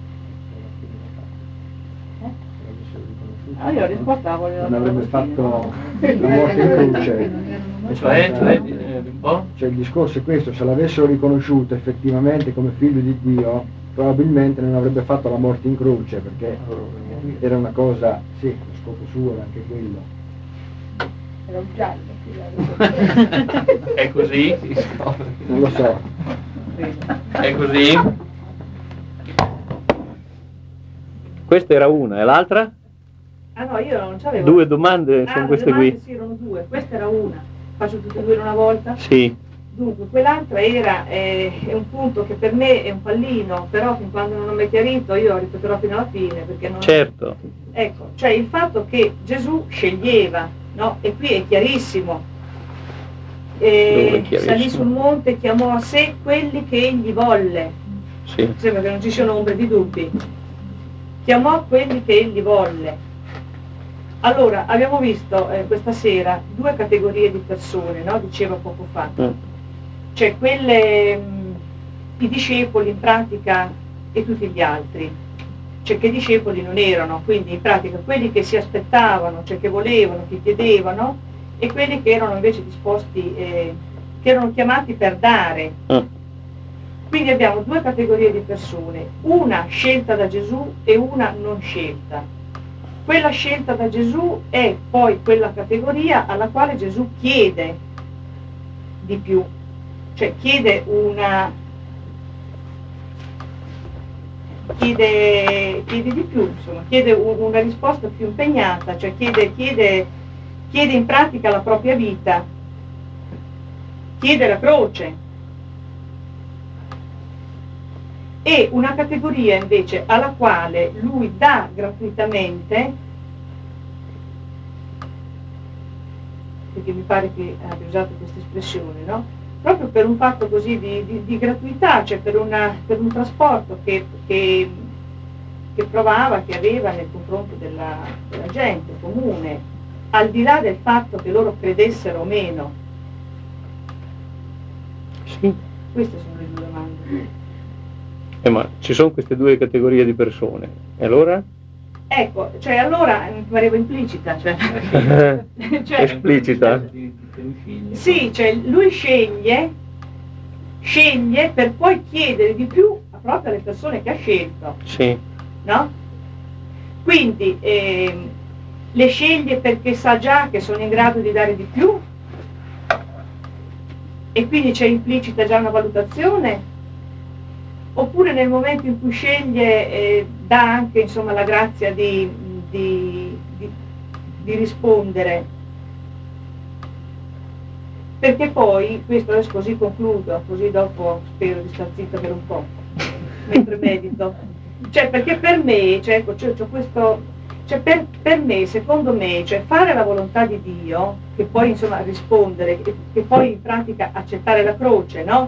Io risposto non avrebbe fatto la morte in croce. Cioè il discorso è questo, se l'avessero riconosciuto effettivamente come figlio di Dio, probabilmente non avrebbe fatto la morte in croce, perché era una cosa, sì, lo scopo suo era anche quello. Era un giallo. È così? Non lo so. È così? Questa era una, e l'altra? Ah no, io non c'avevo. Due domande sono queste qui? Sì, erano due, questa era una. Faccio tutte e due in una volta? Sì. Dunque, quell'altra era è un punto che per me è un pallino, però fin quando non l'ho chiarito io ripeterò fino alla fine, perché non... Certo. Ecco, cioè il fatto che Gesù sceglieva, no? E qui è chiarissimo. Salì sul monte e chiamò a sé quelli che egli volle. Sì. Sembra che non ci siano ombre di dubbi. Chiamò quelli che egli volle. Allora, abbiamo visto questa sera due categorie di persone, no? Dicevo poco fa. Cioè quelle, i discepoli in pratica e tutti gli altri. Cioè che discepoli non erano, quindi in pratica quelli che si aspettavano, cioè che volevano, che chiedevano, e quelli che erano invece disposti, che erano chiamati per dare. Quindi abbiamo due categorie di persone, una scelta da Gesù e una non scelta. quella scelta da Gesù è poi quella categoria alla quale Gesù chiede di più, cioè chiede di più, insomma, chiede una risposta più impegnata, cioè chiede in pratica la propria vita, chiede la croce. E una categoria invece alla quale lui dà gratuitamente, perché mi pare che abbia usato questa espressione, no? Proprio per un fatto così di gratuità, cioè per un trasporto che provava, che aveva nel confronto della gente comune, al di là del fatto che loro credessero o meno. Sì. Queste sono le due domande. Ma ci sono queste due categorie di persone, e allora? Ecco, cioè allora mi pareva implicita, cioè esplicita? Sì, cioè lui sceglie per poi chiedere di più proprio alle persone che ha scelto. Sì. No? Quindi le sceglie perché sa già che sono in grado di dare di più e quindi c'è implicita già una valutazione, oppure nel momento in cui sceglie dà anche, insomma, la grazia di rispondere, perché poi, questo adesso così concludo, così dopo spero di star zitta per un po' mentre medito, cioè perché per me, cioè, c'ho questo, cioè per me, secondo me, cioè fare la volontà di Dio, che poi insomma rispondere, che poi in pratica accettare la croce, no?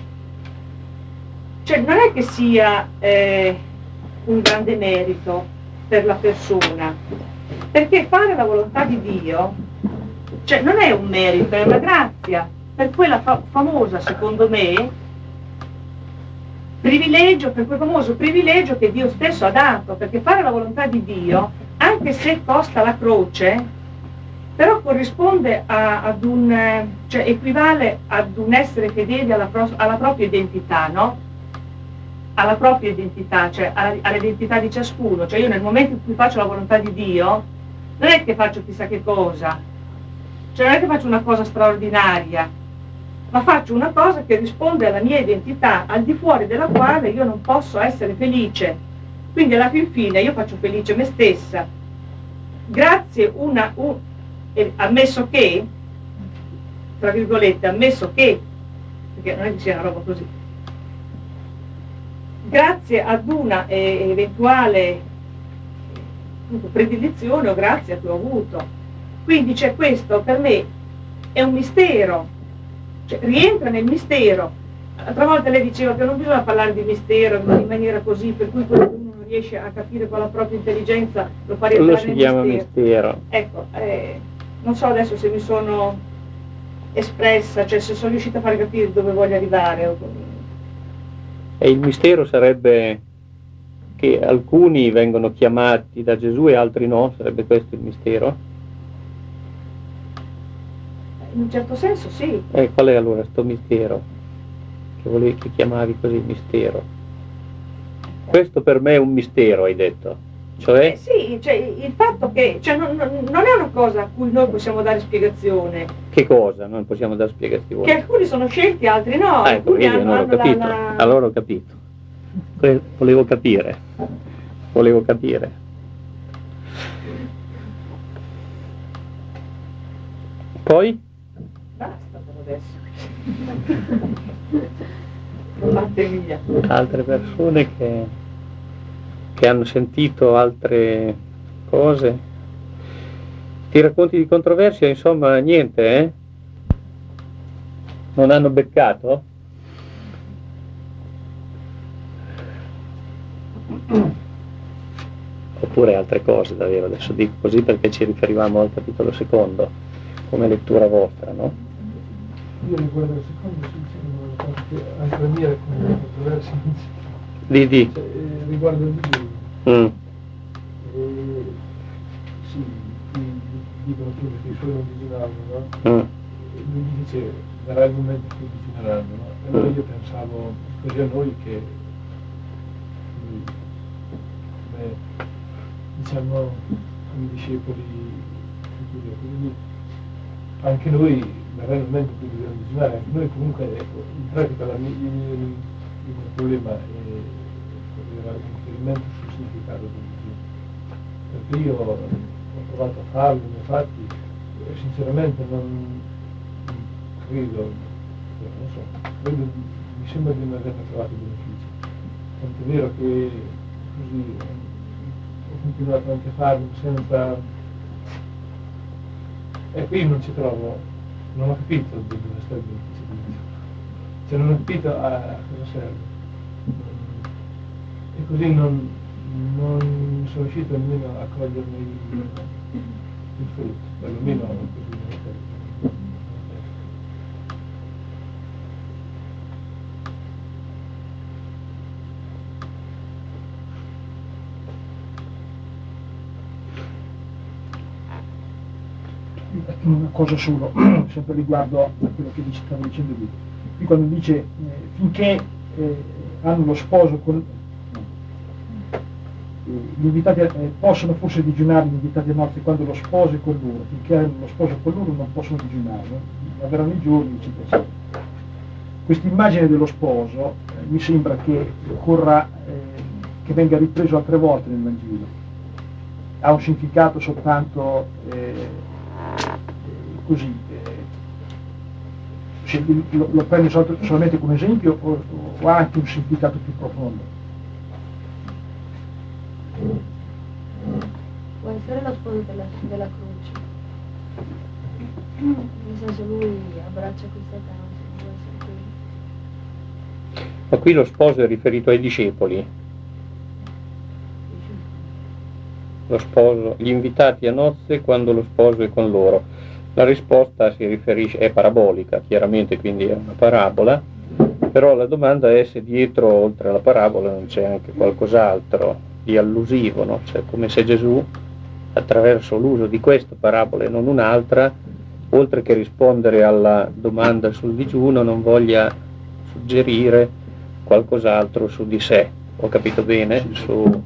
Cioè non è che sia un grande merito per la persona, perché fare la volontà di Dio, cioè non è un merito, è una grazia, per quella famosa, secondo me, privilegio, per quel famoso privilegio che Dio stesso ha dato, perché fare la volontà di Dio, anche se costa la croce, però corrisponde ad un, cioè equivale ad un essere fedeli alla propria identità, no? Alla propria identità, cioè all'identità di ciascuno. Cioè io nel momento in cui faccio la volontà di Dio, non è che faccio chissà che cosa, cioè non è che faccio una cosa straordinaria, ma faccio una cosa che risponde alla mia identità, al di fuori della quale io non posso essere felice. Quindi alla fin fine io faccio felice me stessa, grazie ammesso che, tra virgolette, ammesso che, perché non è che sia una roba così, grazie ad una eventuale predilezione o grazia che ho avuto. Quindi c'è questo, per me è un mistero, cioè rientra nel mistero. L'altra volta lei diceva che non bisogna parlare di mistero in maniera così, per cui quello che uno non riesce a capire con la propria intelligenza lo fa rientrare nel mistero. Lo si chiama mistero. Ecco, non so adesso se mi sono espressa, cioè se sono riuscita a far capire dove voglio arrivare. E il mistero sarebbe che alcuni vengono chiamati da Gesù e altri no, sarebbe questo il mistero? In un certo senso sì. E qual è allora sto mistero? Che chiamavi così mistero? Questo per me è un mistero, hai detto. Cioè? Sì, cioè il fatto che cioè, non è una cosa a cui noi possiamo dare spiegazione. Che cosa? Non possiamo dare spiegazione? Che alcuni sono scelti, altri no. Ecco, vedi, allora ho capito. Allora ho capito. Volevo capire. Poi? Basta per adesso. Batte via. Altre persone che hanno sentito altre cose. Ti racconti di controversia, insomma, niente, eh? Non hanno beccato? Oppure altre cose davvero, adesso dico così perché ci riferivamo al capitolo secondo, come lettura vostra, no? Io riguardo il secondo, sì, anche la mia è come controversia. Di. Cioè, riguardo il Dio. Sì, dicono tutti che i suoi non disinavano, no? E lui dice, darà il momento in cui disineranno, no? E allora io pensavo così a noi che diciamo discepoli futuri. Quindi anche noi, magari non è che dobbiamo visionare, anche noi comunque, in pratica il problema è avere un riferimento sul significato del Gesù. Perché io ho provato a farlo, ne ho fatti, e sinceramente non credo, non so, credo, mi sembra di non averne trovato beneficio. Tanto è vero che così ho continuato anche a farlo senza... E qui non ci trovo, non ho capito dove sta il beneficio, cioè non ho capito a cosa serve. E così non sono riuscito nemmeno a coglierne il frutto, perlomeno così non è. Una cosa solo, sempre riguardo a quello che stavo dicendo lui. Qui quando dice finché hanno lo sposo con gli invitati possono forse digiunare gli invitati a nozze quando lo sposo è con loro, finché hanno lo sposo con loro non possono digiunare, avranno i giorni, eccetera, eccetera. Questa immagine dello sposo mi sembra che occorra che venga ripreso altre volte nel Vangelo. Ha un significato soltanto così, se lo prende solamente come esempio o ha anche un significato più profondo? Può essere lo sposo della croce, nel senso lui abbraccia questa causa, può essere quello. Ma qui lo sposo è riferito ai discepoli. Lo sposo, gli invitati a nozze quando lo sposo è con loro. La risposta si riferisce, è parabolica, chiaramente, quindi è una parabola, però la domanda è se dietro, oltre alla parabola, non c'è anche qualcos'altro di allusivo, no? Cioè come se Gesù, attraverso l'uso di questa parabola e non un'altra, oltre che rispondere alla domanda sul digiuno, non voglia suggerire qualcos'altro su di sé. Ho capito bene? Su...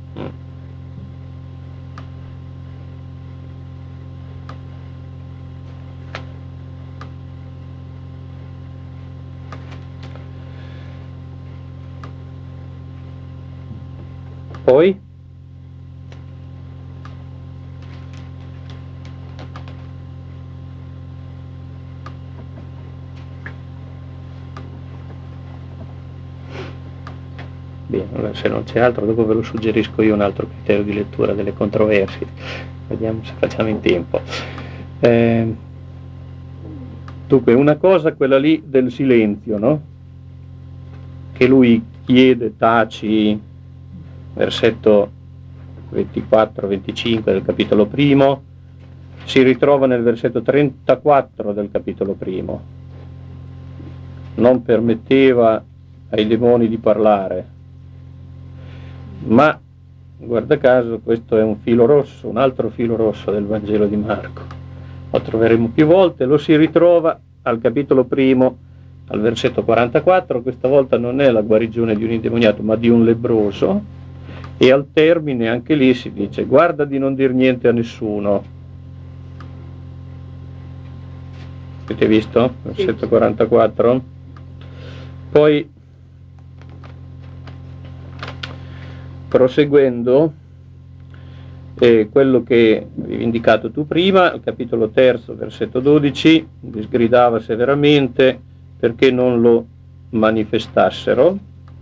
Poi? Bene, allora se non c'è altro dopo ve lo suggerisco io un altro criterio di lettura delle controversie, vediamo se facciamo in tempo. Dunque, una cosa quella lì del silenzio, no? Che lui chiede, taci, versetto 24-25 del capitolo primo, si ritrova nel versetto 34 del capitolo primo. Non permetteva ai demoni di parlare. Ma, guarda caso, questo è un filo rosso, un altro filo rosso del Vangelo di Marco. Lo troveremo più volte, lo si ritrova al capitolo primo, al versetto 44, questa volta non è la guarigione di un indemoniato, ma di un lebbroso, e al termine anche lì si dice: guarda di non dir niente a nessuno. Avete visto? Versetto 44. Poi, proseguendo, quello che avevi indicato tu prima, al capitolo terzo, versetto 12, li sgridava severamente perché non lo manifestassero.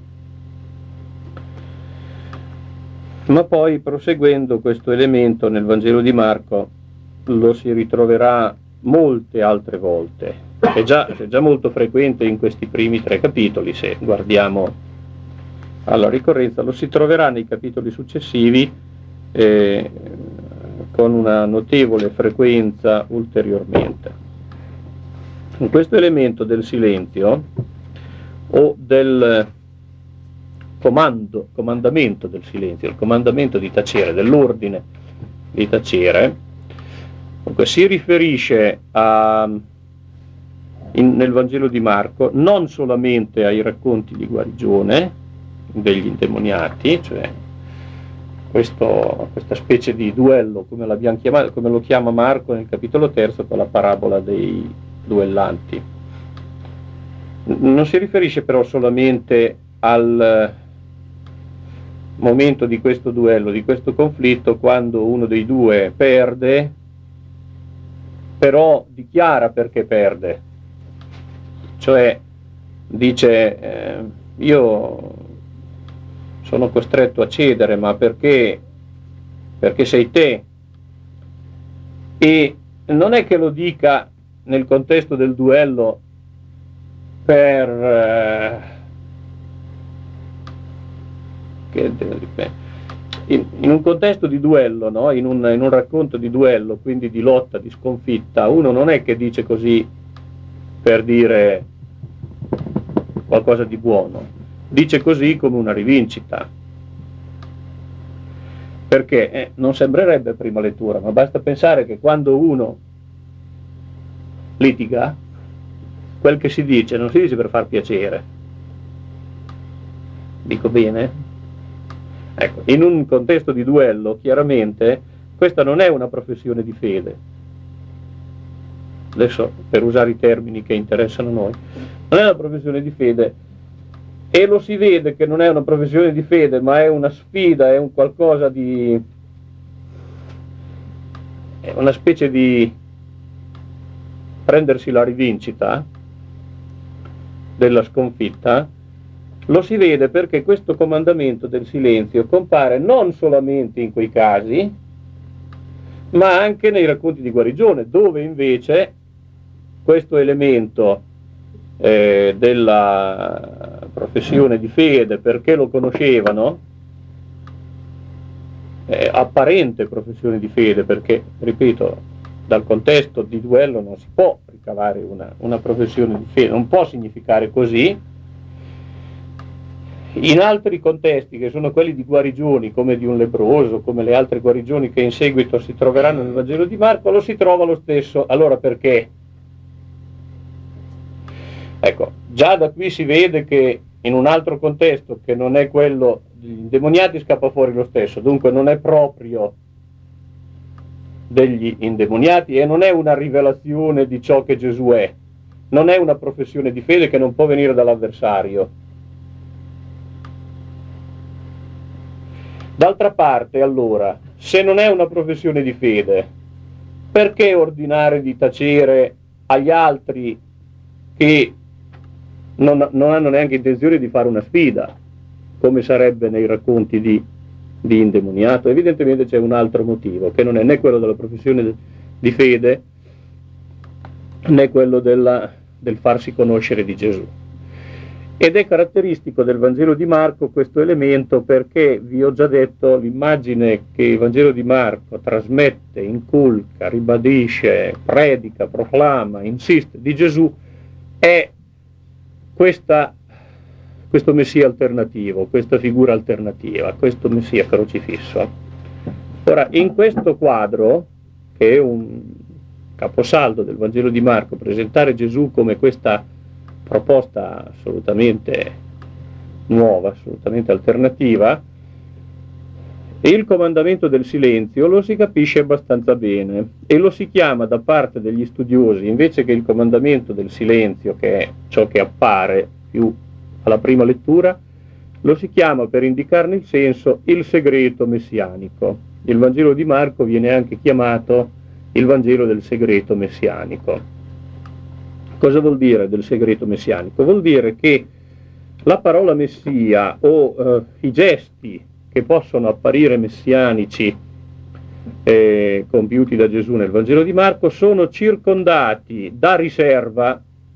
Ma poi, proseguendo questo elemento nel Vangelo di Marco, lo si ritroverà molte altre volte. È già molto frequente in questi primi 3 capitoli, se guardiamo alla ricorrenza, lo si troverà nei capitoli successivi con una notevole frequenza ulteriormente. In questo elemento del silenzio o del comandamento del silenzio, il comandamento di tacere, dell'ordine di tacere, dunque si riferisce nel Vangelo di Marco non solamente ai racconti di guarigione degli indemoniati, cioè questa specie di duello, come l'abbiamo chiamato, come lo chiama Marco nel capitolo 3 con la parabola dei duellanti. Non si riferisce però solamente al momento di questo duello, di questo conflitto, quando uno dei due perde, però dichiara perché perde, cioè dice io sono costretto a cedere, ma perché sei te, e non è che lo dica nel contesto del duello in un contesto di duello, no? in un racconto di duello, quindi di lotta, di sconfitta, uno non è che dice così per dire qualcosa di buono, dice così come una rivincita, perché non sembrerebbe a prima lettura, ma basta pensare che quando uno litiga, quel che si dice non si dice per far piacere, dico bene? Ecco, in un contesto di duello, chiaramente, questa non è una professione di fede. Adesso, per usare i termini che interessano a noi, non è una professione di fede, e lo si vede che non è una professione di fede, ma è una sfida, è un qualcosa di... è una specie di prendersi la rivincita della sconfitta. Lo si vede perché questo comandamento del silenzio compare non solamente in quei casi, ma anche nei racconti di guarigione, dove invece questo elemento della professione di fede, perché lo conoscevano, apparente professione di fede, perché, ripeto, dal contesto di duello non si può ricavare una professione di fede, non può significare così. In altri contesti, che sono quelli di guarigioni, come di un lebbroso, come le altre guarigioni che in seguito si troveranno nel Vangelo di Marco, lo si trova lo stesso. Allora perché? Ecco, già da qui si vede che in un altro contesto, che non è quello degli indemoniati, scappa fuori lo stesso, dunque non è proprio degli indemoniati e non è una rivelazione di ciò che Gesù è, non è una professione di fede che non può venire dall'avversario. D'altra parte, allora, se non è una professione di fede, perché ordinare di tacere agli altri che non hanno neanche intenzione di fare una sfida, come sarebbe nei racconti di indemoniato? Evidentemente c'è un altro motivo, che non è né quello della professione di fede, né quello del farsi conoscere di Gesù. Ed è caratteristico del Vangelo di Marco questo elemento, perché vi ho già detto, l'immagine che il Vangelo di Marco trasmette, inculca, ribadisce, predica, proclama, insiste di Gesù è questo Messia alternativo, questa figura alternativa, questo Messia crocifisso. Ora, in questo quadro, che è un caposaldo del Vangelo di Marco, presentare Gesù come questa proposta assolutamente nuova, assolutamente alternativa, il comandamento del silenzio lo si capisce abbastanza bene e lo si chiama da parte degli studiosi, invece che il comandamento del silenzio, che è ciò che appare più alla prima lettura, lo si chiama, per indicarne il senso, il segreto messianico. Il Vangelo di Marco viene anche chiamato il Vangelo del segreto messianico. Cosa vuol dire del segreto messianico? Vuol dire che la parola messia o i gesti che possono apparire messianici compiuti da Gesù nel Vangelo di Marco sono circondati da riserva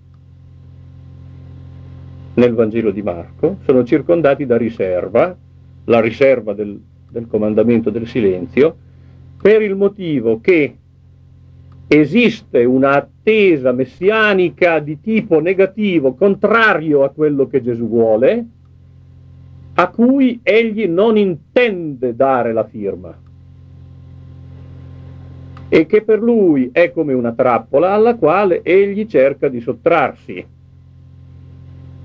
nel Vangelo di Marco, sono circondati da riserva, la riserva del comandamento del silenzio, per il motivo che esiste un'attesa messianica di tipo negativo, contrario a quello che Gesù vuole, a cui egli non intende dare la firma e che per lui è come una trappola alla quale egli cerca di sottrarsi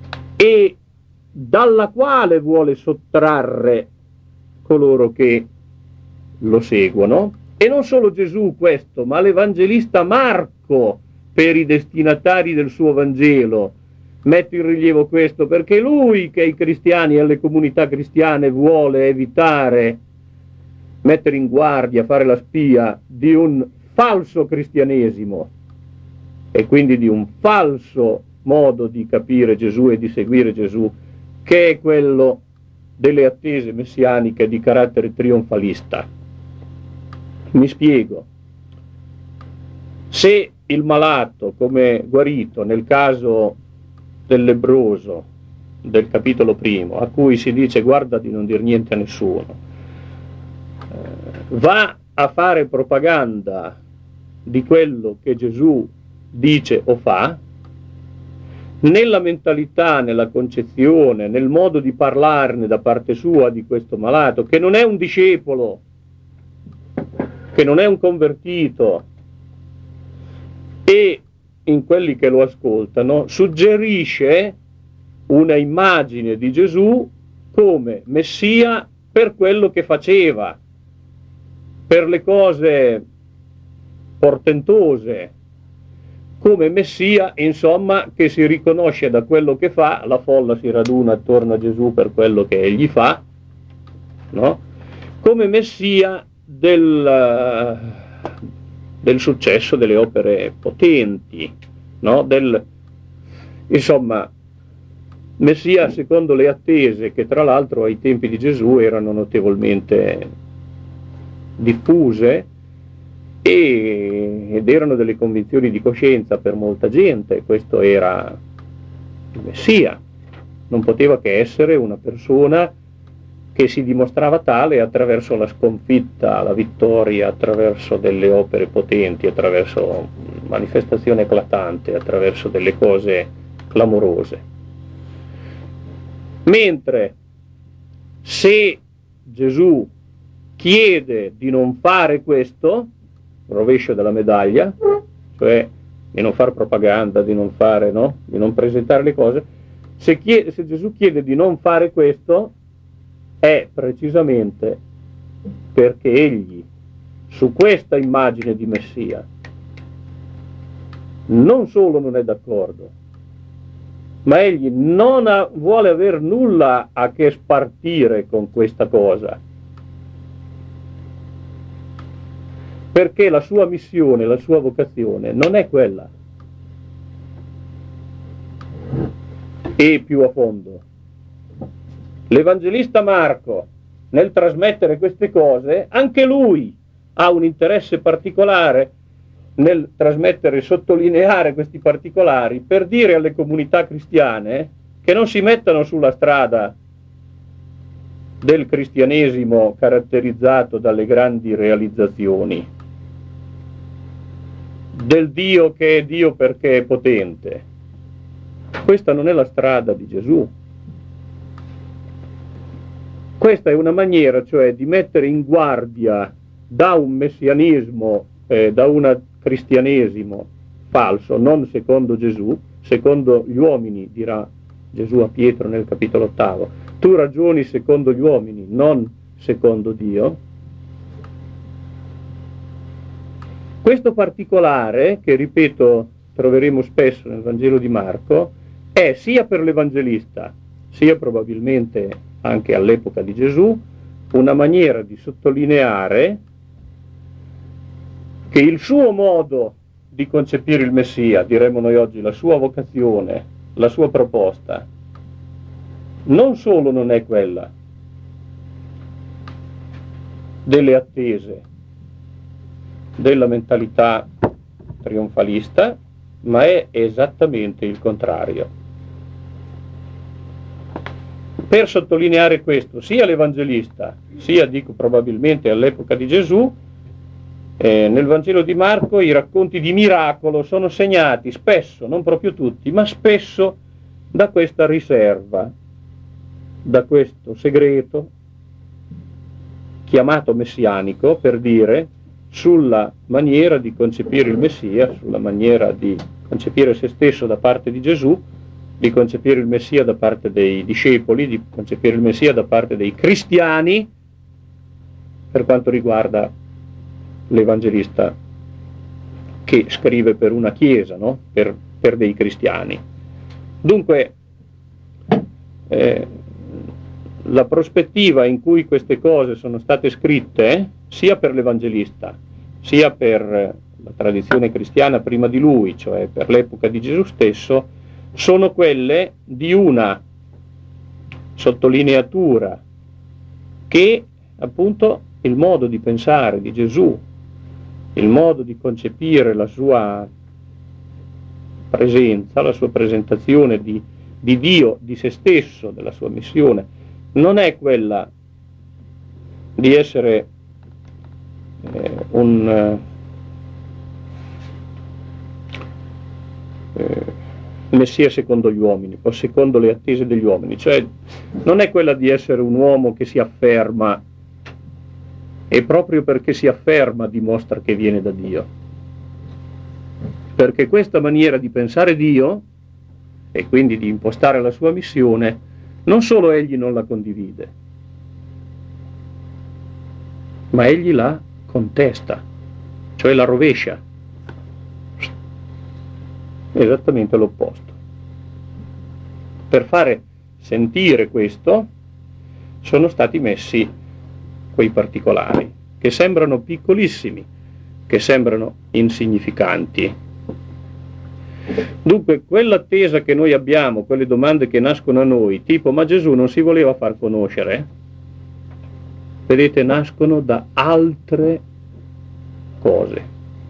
e dalla quale vuole sottrarre coloro che lo seguono, e non solo Gesù questo, ma l'Evangelista Marco, per i destinatari del suo Vangelo, mette in rilievo questo, perché lui che ai cristiani e alle comunità cristiane vuole evitare, mettere in guardia, fare la spia di un falso cristianesimo e quindi di un falso modo di capire Gesù e di seguire Gesù, che è quello delle attese messianiche di carattere trionfalista. Mi spiego. Se il malato, come guarito nel caso del lebbroso del capitolo primo, a cui si dice guarda di non dire niente a nessuno, va a fare propaganda di quello che Gesù dice o fa, nella mentalità, nella concezione, nel modo di parlarne da parte sua di questo malato, che non è un discepolo, che non è un convertito, e in quelli che lo ascoltano suggerisce una immagine di Gesù come Messia per quello che faceva, per le cose portentose, come Messia, insomma, che si riconosce da quello che fa, la folla si raduna attorno a Gesù per quello che egli fa, no? Come Messia del successo delle opere potenti, no? Insomma, Messia secondo le attese che tra l'altro ai tempi di Gesù erano notevolmente diffuse ed erano delle convinzioni di coscienza per molta gente. Questo era il Messia, non poteva che essere una persona che si dimostrava tale attraverso la sconfitta, la vittoria, attraverso delle opere potenti, attraverso manifestazione eclatante, attraverso delle cose clamorose. Mentre se Gesù chiede di non fare questo, rovescio della medaglia, cioè di non fare propaganda, di non fare, no? Di non presentare le cose, se Gesù chiede di non fare questo, è precisamente perché egli, su questa immagine di Messia, non solo non è d'accordo, ma egli non vuole aver nulla a che spartire con questa cosa, perché la sua missione, la sua vocazione non è quella. E più a fondo, l'Evangelista Marco, nel trasmettere queste cose, anche lui ha un interesse particolare nel trasmettere e sottolineare questi particolari per dire alle comunità cristiane che non si mettano sulla strada del cristianesimo caratterizzato dalle grandi realizzazioni, del Dio che è Dio perché è potente. Questa non è la strada di Gesù. Questa è una maniera, cioè, di mettere in guardia da un messianismo, da un cristianesimo falso, non secondo Gesù, secondo gli uomini, dirà Gesù a Pietro nel capitolo 8. Tu ragioni secondo gli uomini, non secondo Dio. Questo particolare, che ripeto troveremo spesso nel Vangelo di Marco, è sia per l'Evangelista, sia probabilmente anche all'epoca di Gesù, una maniera di sottolineare che il suo modo di concepire il Messia, diremmo noi oggi, la sua vocazione, la sua proposta, non solo non è quella delle attese, della mentalità trionfalista, ma è esattamente il contrario. Per sottolineare questo, sia l'Evangelista, sia, dico probabilmente all'epoca di Gesù, nel Vangelo di Marco i racconti di miracolo sono segnati spesso, non proprio tutti, ma spesso da questa riserva, da questo segreto chiamato messianico, per dire, sulla maniera di concepire il Messia, sulla maniera di concepire se stesso da parte di Gesù, di concepire il Messia da parte dei discepoli, di concepire il Messia da parte dei cristiani, per quanto riguarda l'Evangelista che scrive per una chiesa, no? per dei cristiani. Dunque, la prospettiva in cui queste cose sono state scritte, sia per l'Evangelista, sia per la tradizione cristiana prima di lui, cioè per l'epoca di Gesù stesso, sono quelle di una sottolineatura che appunto il modo di pensare di Gesù, il modo di concepire la sua presenza, la sua presentazione di Dio, di se stesso, della sua missione, non è quella di essere un messia secondo gli uomini o secondo le attese degli uomini, cioè non è quella di essere un uomo che si afferma e proprio perché si afferma dimostra che viene da Dio, perché questa maniera di pensare Dio e quindi di impostare la sua missione non solo egli non la condivide, ma egli la contesta, cioè la rovescia. Esattamente l'opposto. Per fare sentire questo sono stati messi quei particolari che sembrano piccolissimi, che sembrano insignificanti. Dunque quell'attesa che noi abbiamo, quelle domande che nascono a noi, tipo ma Gesù non si voleva far conoscere? Vedete, nascono da altre cose.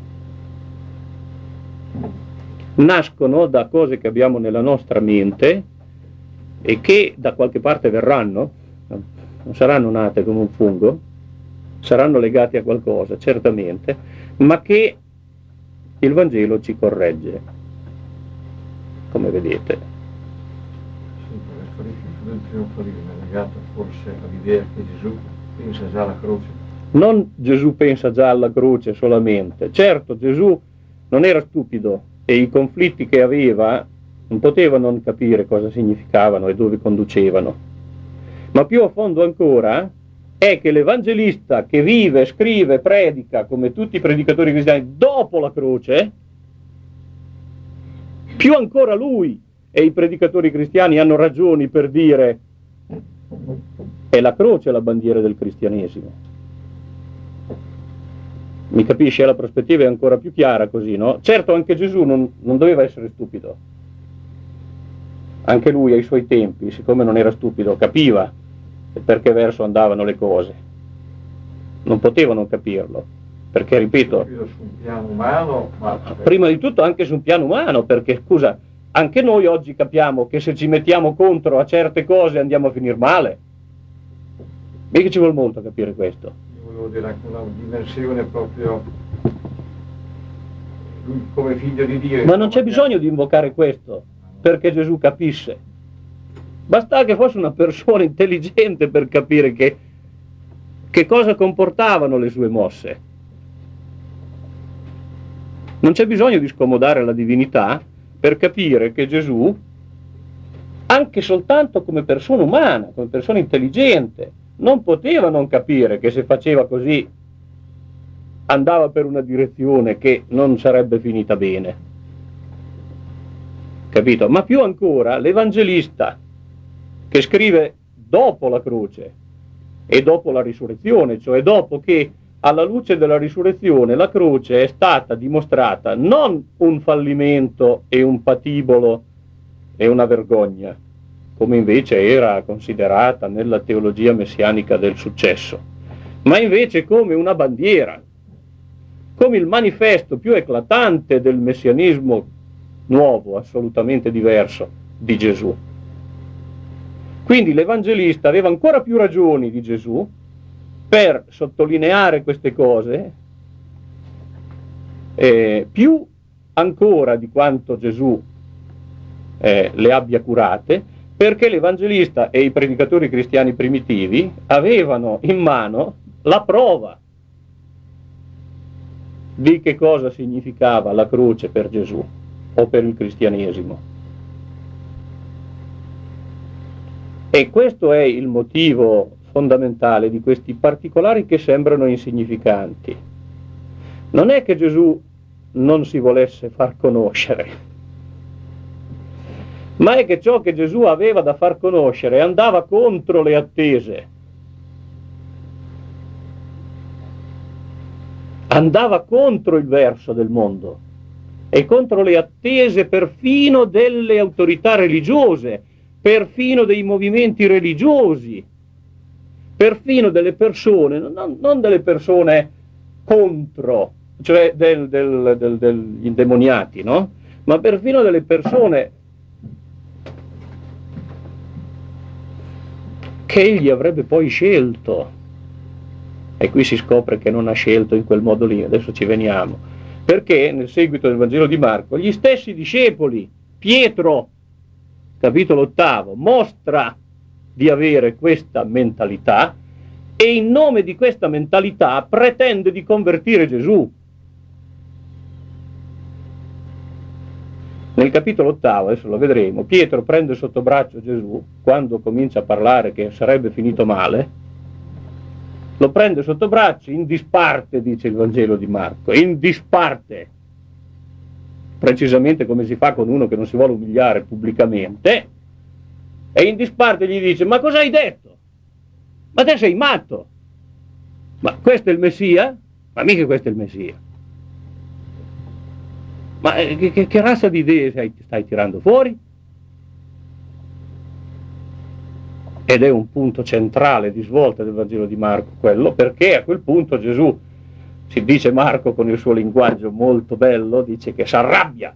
Nascono da cose che abbiamo nella nostra mente e che da qualche parte verranno, non saranno nate come un fungo, saranno legate a qualcosa, certamente, ma che il Vangelo ci corregge, come vedete. Sì, questo rifiuto del trionfalismo è legato forse all'idea che Gesù pensa già alla croce. Non Gesù pensa già alla croce solamente, certo Gesù non era stupido, e i conflitti che aveva non poteva non capire cosa significavano e dove conducevano. Ma più a fondo ancora è che l'Evangelista che vive, scrive, predica, come tutti i predicatori cristiani, dopo la croce, più ancora lui e i predicatori cristiani hanno ragioni per dire è la croce la bandiera del cristianesimo. Mi capisce? La prospettiva è ancora più chiara così, no? Certo, anche Gesù non doveva essere stupido. Anche lui ai suoi tempi, siccome non era stupido, capiva per che verso andavano le cose. Non potevano capirlo, perché, ripeto, Su un piano umano, ma prima di tutto anche su un piano umano, perché, scusa, anche noi oggi capiamo che se ci mettiamo contro a certe cose andiamo a finire male. Mica ci vuole molto a capire questo. volevo dire anche una dimensione proprio lui come figlio di Dio. Ma non c'è bisogno di invocare questo perché Gesù capisse. Bastava che fosse una persona intelligente per capire che cosa comportavano le sue mosse. Non c'è bisogno di scomodare la divinità per capire che Gesù, anche soltanto come persona umana, come persona intelligente, non poteva non capire che se faceva così andava per una direzione che non sarebbe finita bene. Capito? Ma più ancora l'Evangelista, che scrive dopo la croce e dopo la risurrezione, cioè dopo che alla luce della risurrezione la croce è stata dimostrata non un fallimento e un patibolo e una vergogna, come invece era considerata nella teologia messianica del successo, ma invece come una bandiera, come il manifesto più eclatante del messianismo nuovo, assolutamente diverso, di Gesù. Quindi l'Evangelista aveva ancora più ragioni di Gesù per sottolineare queste cose, più ancora di quanto Gesù le abbia curate, perché l'Evangelista e i predicatori cristiani primitivi avevano in mano la prova di che cosa significava la croce per Gesù o per il cristianesimo. E questo è il motivo fondamentale di questi particolari che sembrano insignificanti non è che Gesù non si volesse far conoscere, ma è che ciò che Gesù aveva da far conoscere andava contro le attese, andava contro il verso del mondo e contro le attese perfino delle autorità religiose, perfino dei movimenti religiosi, perfino delle persone, non delle persone contro, cioè degli indemoniati, no? Ma perfino delle persone che egli avrebbe poi scelto. E qui si scopre che non ha scelto in quel modo lì, adesso ci veniamo, perché nel seguito del Vangelo di Marco gli stessi discepoli, Pietro, capitolo 8, mostra di avere questa mentalità e in nome di questa mentalità pretende di convertire Gesù. Nel capitolo 8, adesso lo vedremo, Pietro prende sotto braccio Gesù quando comincia a parlare che sarebbe finito male, lo prende sotto braccio in disparte, dice il Vangelo di Marco, in disparte, precisamente come si fa con uno che non si vuole umiliare pubblicamente, e in disparte gli dice: ma cosa hai detto? Ma te sei matto? Ma questo è il Messia? Ma mica questo è il Messia. Ma che razza di idee stai tirando fuori? Ed è un punto centrale di svolta del Vangelo di Marco quello, perché a quel punto Gesù, si dice Marco con il suo linguaggio molto bello, dice che si arrabbia,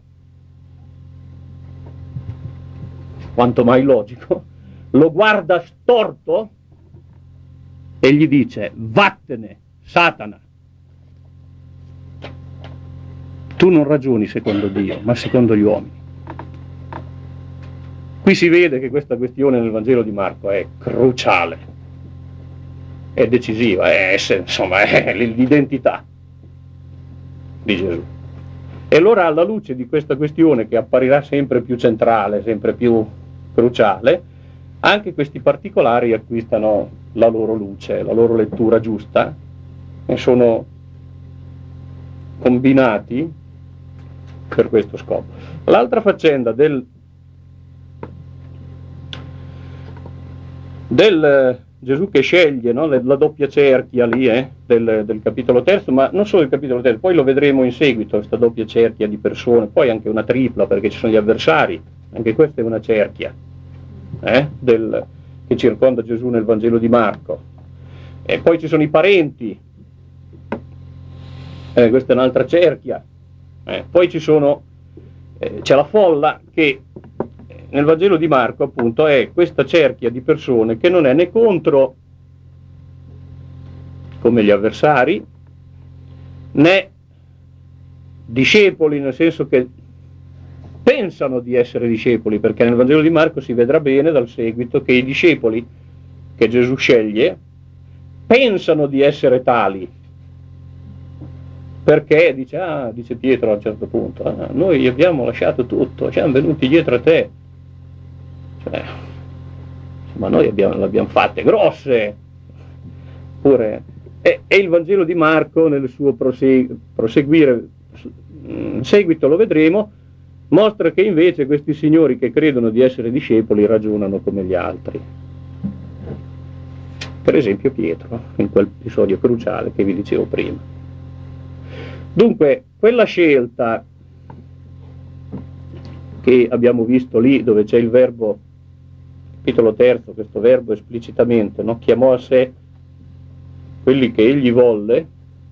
quanto mai logico, lo guarda storto e gli dice: vattene, Satana, tu non ragioni secondo Dio, ma secondo gli uomini. Qui si vede che questa questione nel Vangelo di Marco è cruciale, è decisiva, insomma è l'identità di Gesù. E allora, alla luce di questa questione che apparirà sempre più centrale, sempre più cruciale, anche questi particolari acquistano la loro luce, la loro lettura giusta e sono combinati per questo scopo. L'altra faccenda del Gesù che sceglie, no? La doppia cerchia lì del capitolo terzo, ma non solo il capitolo terzo, poi lo vedremo in seguito, questa doppia cerchia di persone, poi anche una tripla perché ci sono gli avversari, anche questa è una cerchia che circonda Gesù nel Vangelo di Marco, e poi ci sono i parenti, questa è un'altra cerchia, poi c'è la folla che nel Vangelo di Marco appunto è questa cerchia di persone che non è né contro come gli avversari né discepoli, nel senso che pensano di essere discepoli, perché nel Vangelo di Marco si vedrà bene dal seguito che i discepoli che Gesù sceglie pensano di essere tali, perché dice Pietro a un certo punto: noi abbiamo lasciato tutto, siamo venuti dietro a te. Ma noi l'abbiamo fatte grosse. Pure, e il Vangelo di Marco nel suo proseguire, in seguito lo vedremo, mostra che invece questi signori che credono di essere discepoli ragionano come gli altri. Per esempio Pietro, in quel episodio cruciale che vi dicevo prima. Dunque, quella scelta che abbiamo visto lì, dove c'è il verbo, capitolo terzo, questo verbo esplicitamente, no? Chiamò a sé quelli che egli volle,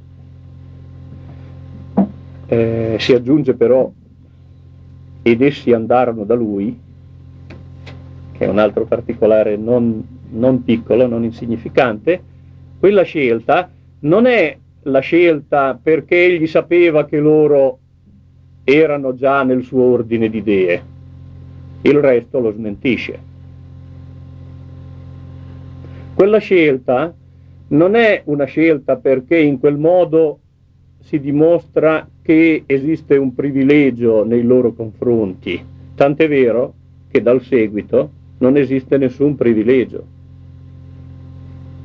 si aggiunge però ed essi andarono da lui, che è un altro particolare non piccolo, non insignificante. Quella scelta non è la scelta perché egli sapeva che loro erano già nel suo ordine di idee, il resto lo smentisce. Quella scelta non è una scelta perché in quel modo si dimostra che esiste un privilegio nei loro confronti, tant'è vero che dal seguito non esiste nessun privilegio.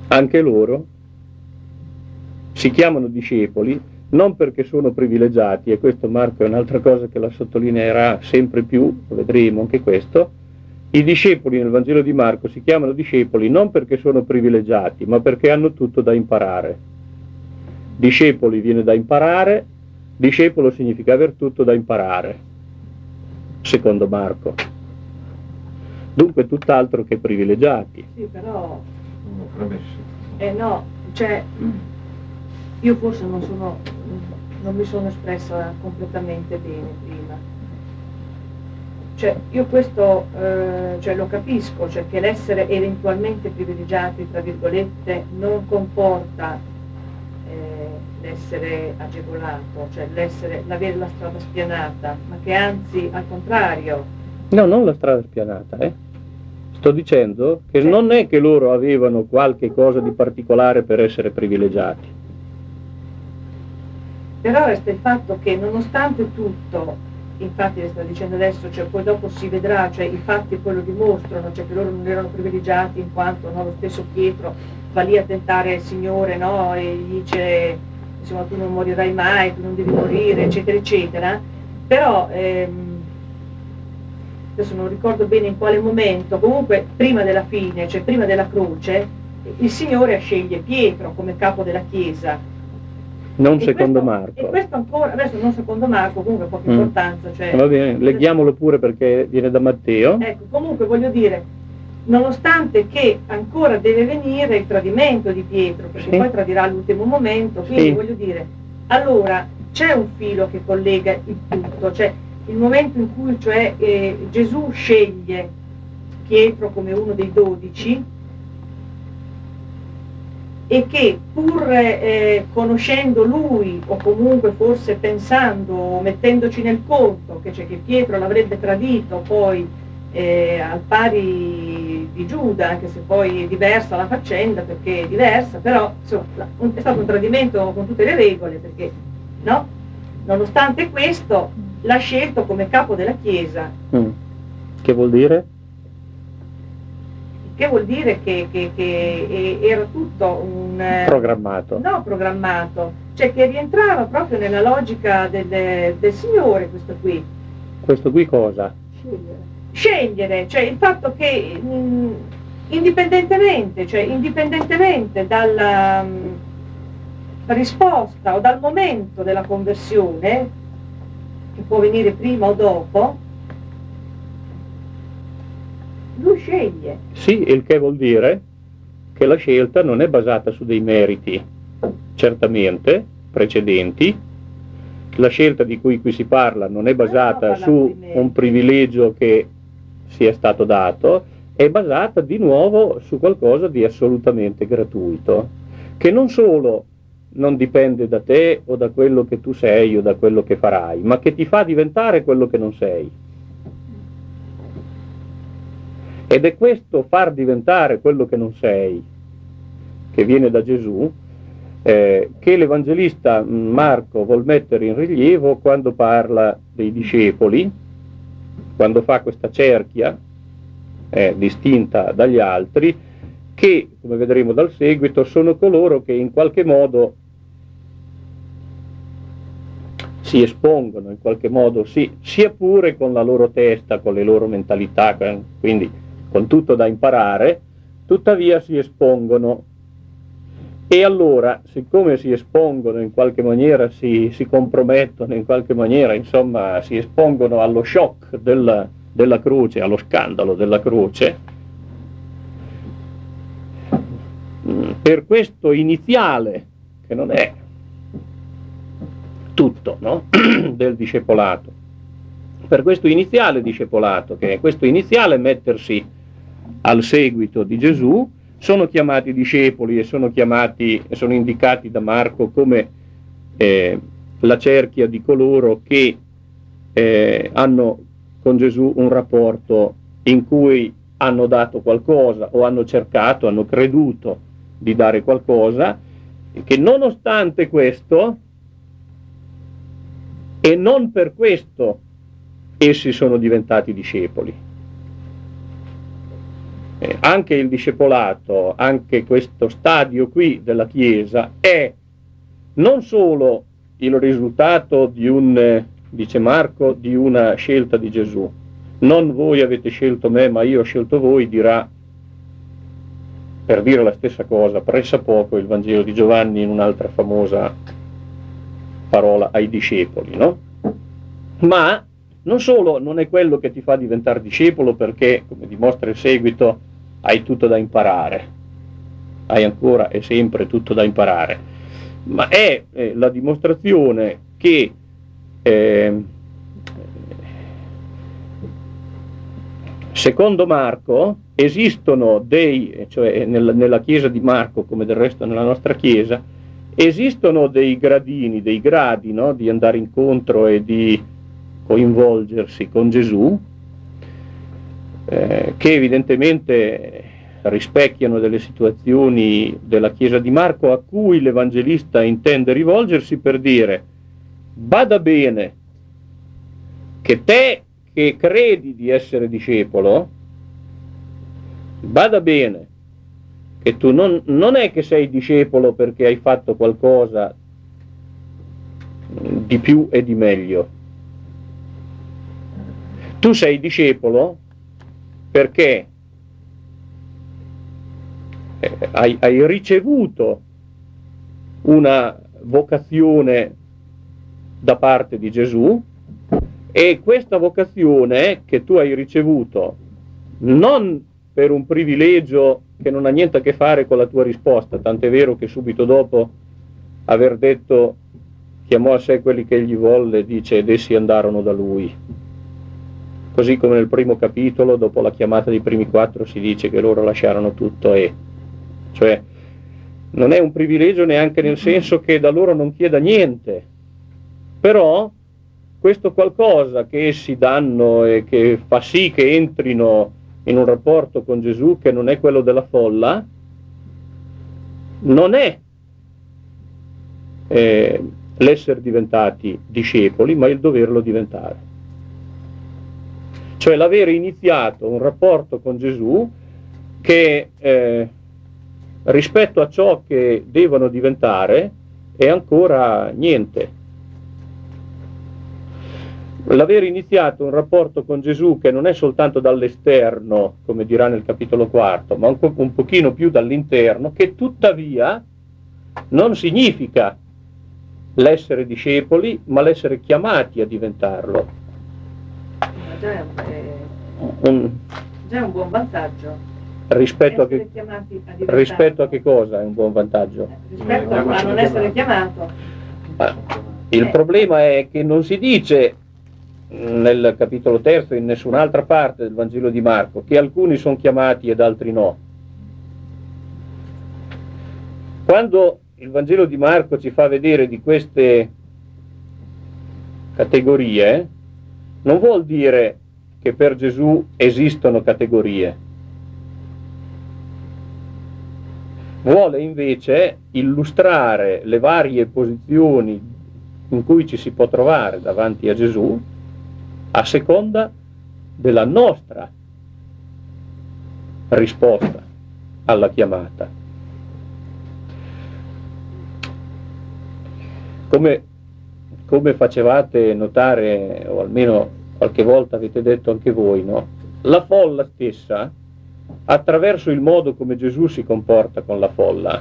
anche loro si chiamano discepoli non perché sono privilegiati, e questo Marco è un'altra cosa che la sottolineerà sempre più, vedremo anche questo. I discepoli nel Vangelo di Marco si chiamano discepoli non perché sono privilegiati, ma perché hanno tutto da imparare. Discepoli viene da imparare, discepolo significa aver tutto da imparare, secondo Marco. Dunque tutt'altro che privilegiati. Sì, però... no, cioè, io forse non mi sono espressa completamente bene prima. Cioè, io questo cioè, lo capisco, cioè che l'essere eventualmente privilegiati, tra virgolette, non comporta l'essere agevolato, cioè l'avere la strada spianata, ma che anzi, al contrario... No, non la strada spianata, Sto dicendo che non è che loro avevano qualche cosa di particolare per essere privilegiati. Però resta il fatto che nonostante tutto, infatti le sto dicendo adesso, cioè poi dopo si vedrà, cioè i fatti poi lo dimostrano, cioè che loro non erano privilegiati in quanto lo stesso Pietro va lì a tentare il Signore, no? E gli dice, insomma, tu non morirai mai, tu non devi morire, eccetera, eccetera. Però adesso non ricordo bene in quale momento, comunque prima della fine, cioè prima della croce, il Signore sceglie Pietro come capo della Chiesa. Non secondo Marco. E questo ancora, adesso non secondo Marco, comunque ha poca importanza. Cioè, va bene, leggiamolo pure perché viene da Matteo. Ecco, comunque voglio dire, nonostante che ancora deve venire il tradimento di Pietro, perché poi tradirà all'ultimo momento, quindi voglio dire, allora c'è un filo che collega il tutto, cioè il momento in cui cioè, Gesù sceglie Pietro come uno dei 12 e che pur conoscendo lui o comunque forse pensando o mettendoci nel conto che Pietro l'avrebbe tradito poi al pari di Giuda, anche se poi è diversa la faccenda perché è diversa, però insomma, è stato un tradimento con tutte le regole perché no? Nonostante questo l'ha scelto come capo della Chiesa. Che vuol dire? Che vuol dire che era tutto un... programmato. No, programmato, cioè che rientrava proprio nella logica del Signore questo qui. Questo qui cosa? Scegliere, cioè il fatto che indipendentemente dalla risposta o dal momento della conversione, che può venire prima o dopo, lui sceglie. Sì, il che vuol dire che la scelta non è basata su dei meriti, certamente, precedenti. La scelta di cui qui si parla non è basata su un privilegio che sia stato dato, è basata di nuovo su qualcosa di assolutamente gratuito, che non solo non dipende da te o da quello che tu sei o da quello che farai, ma che ti fa diventare quello che non sei. Ed è questo far diventare quello che non sei, che viene da Gesù, che l'Evangelista Marco vuol mettere in rilievo quando parla dei discepoli, quando fa questa cerchia distinta dagli altri, che, come vedremo dal seguito, sono coloro che in qualche modo si espongono, in qualche modo, sia pure con la loro testa, con le loro mentalità, quindi con tutto da imparare, tuttavia si espongono. E allora, siccome si espongono in qualche maniera, si compromettono in qualche maniera, insomma, si espongono allo shock della croce, allo scandalo della croce, per questo iniziale, che non è tutto, no? del discepolato, per questo iniziale discepolato, che è questo iniziale mettersi al seguito di Gesù, sono chiamati discepoli e sono indicati da Marco come la cerchia di coloro che hanno con Gesù un rapporto in cui hanno dato qualcosa o hanno cercato, hanno creduto di dare qualcosa, e che nonostante questo e non per questo essi sono diventati discepoli. anche il discepolato, anche questo stadio qui della Chiesa è non solo il risultato di dice Marco, di una scelta di Gesù. Non voi avete scelto me, ma io ho scelto voi, dirà, per dire la stessa cosa, pressappoco il Vangelo di Giovanni in un'altra famosa parola ai discepoli, no? Ma non solo non è quello che ti fa diventare discepolo, perché, come dimostra il seguito, hai tutto da imparare, hai ancora e sempre tutto da imparare, ma è la dimostrazione che secondo Marco esistono cioè nella Chiesa di Marco, come del resto nella nostra Chiesa, esistono dei gradini, dei gradi, no? Di andare incontro e di coinvolgersi con Gesù, che evidentemente rispecchiano delle situazioni della Chiesa di Marco a cui l'Evangelista intende rivolgersi per dire: bada bene che te che credi di essere discepolo, bada bene che tu non è che sei discepolo perché hai fatto qualcosa di più e di meglio. Tu sei discepolo perché hai ricevuto una vocazione da parte di Gesù, e questa vocazione che tu hai ricevuto non per un privilegio che non ha niente a che fare con la tua risposta, tant'è vero che subito dopo aver detto chiamò a sé quelli che egli volle, dice, ed essi andarono da lui. Così come nel primo capitolo, dopo la chiamata dei primi 4, si dice che loro lasciarono tutto cioè non è un privilegio neanche nel senso che da loro non chieda niente, però questo qualcosa che essi danno e che fa sì che entrino in un rapporto con Gesù che non è quello della folla, non è l'essere diventati discepoli, ma il doverlo diventare. Cioè l'avere iniziato un rapporto con Gesù che rispetto a ciò che devono diventare è ancora niente. L'aver iniziato un rapporto con Gesù che non è soltanto dall'esterno, come dirà nel capitolo 4, ma un pochino più dall'interno, che tuttavia non significa l'essere discepoli, ma l'essere chiamati a diventarlo. Già è un buon vantaggio. Rispetto a che cosa è un buon vantaggio? Rispetto a non essere chiamato. Il problema è che non si dice nel capitolo 3 in nessun'altra parte del Vangelo di Marco che alcuni sono chiamati ed altri no. Quando il Vangelo di Marco ci fa vedere di queste categorie, non vuol dire che per Gesù esistono categorie, vuole invece illustrare le varie posizioni in cui ci si può trovare davanti a Gesù a seconda della nostra risposta alla chiamata. Come facevate notare, o almeno qualche volta avete detto anche voi, no? La folla stessa, attraverso il modo come Gesù si comporta con la folla,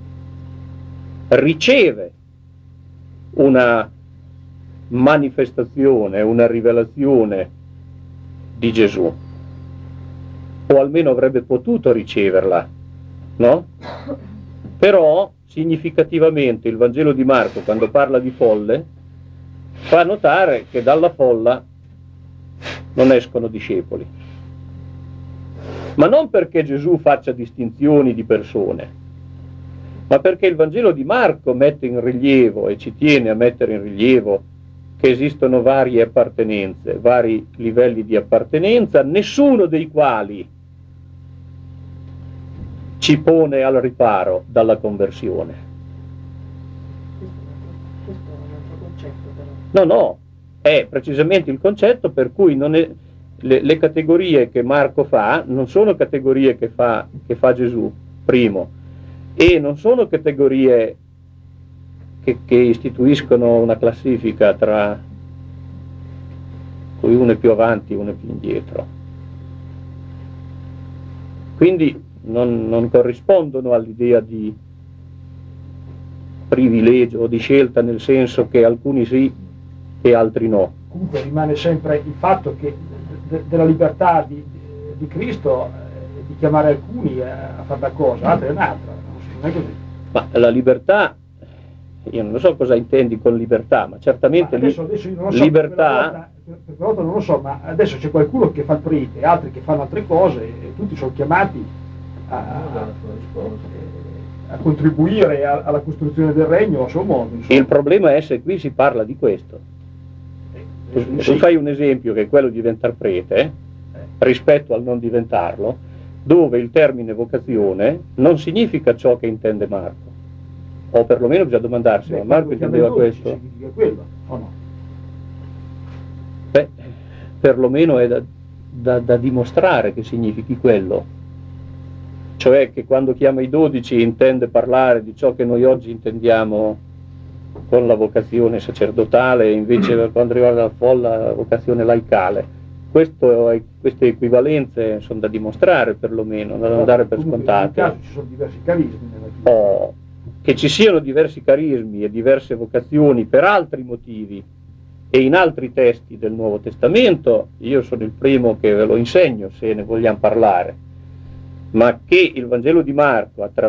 riceve una manifestazione, una rivelazione di Gesù, o almeno avrebbe potuto riceverla, no? Però significativamente il Vangelo di Marco, quando parla di folle, fa notare che dalla folla non escono discepoli, ma non perché Gesù faccia distinzioni di persone, ma perché il Vangelo di Marco mette in rilievo, e ci tiene a mettere in rilievo, che esistono varie appartenenze, vari livelli di appartenenza, nessuno dei quali ci pone al riparo dalla conversione. Questo è un altro concetto, però. No, è precisamente il concetto per cui le categorie che Marco fa non sono categorie che fa Gesù, primo, e non sono categorie che istituiscono una classifica tra cui uno è più avanti e uno è più indietro. Quindi non corrispondono all'idea di privilegio o di scelta, nel senso che alcuni sì e altri no. Comunque rimane sempre il fatto che della libertà di Cristo di chiamare alcuni a fare una cosa, altri un'altra, non è così. Ma la libertà, io non so cosa intendi con libertà, ma certamente adesso io non lo so, libertà... per volta non lo so, ma adesso c'è qualcuno che fa il prete, altri che fanno altre cose e tutti sono chiamati a contribuire alla costruzione del regno a suo modo. Insomma. Il problema è se qui si parla di questo. Tu fai un esempio che è quello di diventare prete, rispetto al non diventarlo, dove il termine vocazione non significa ciò che intende Marco. O perlomeno bisogna domandarsi, ma Marco intendeva questo? Significa quello, o no? Beh, perlomeno è da dimostrare che significhi quello. Cioè che quando chiama i 12 intende parlare di ciò che noi oggi intendiamo con la vocazione sacerdotale, invece quando riguarda la folla la vocazione laicale. Queste equivalenze sono da dimostrare perlomeno, da non dare per scontate. In caso ci sono diversi carismi nella Chiesa. Che ci siano diversi carismi e diverse vocazioni per altri motivi e in altri testi del Nuovo Testamento, io sono il primo che ve lo insegno se ne vogliamo parlare, ma che il Vangelo di Marco attraverso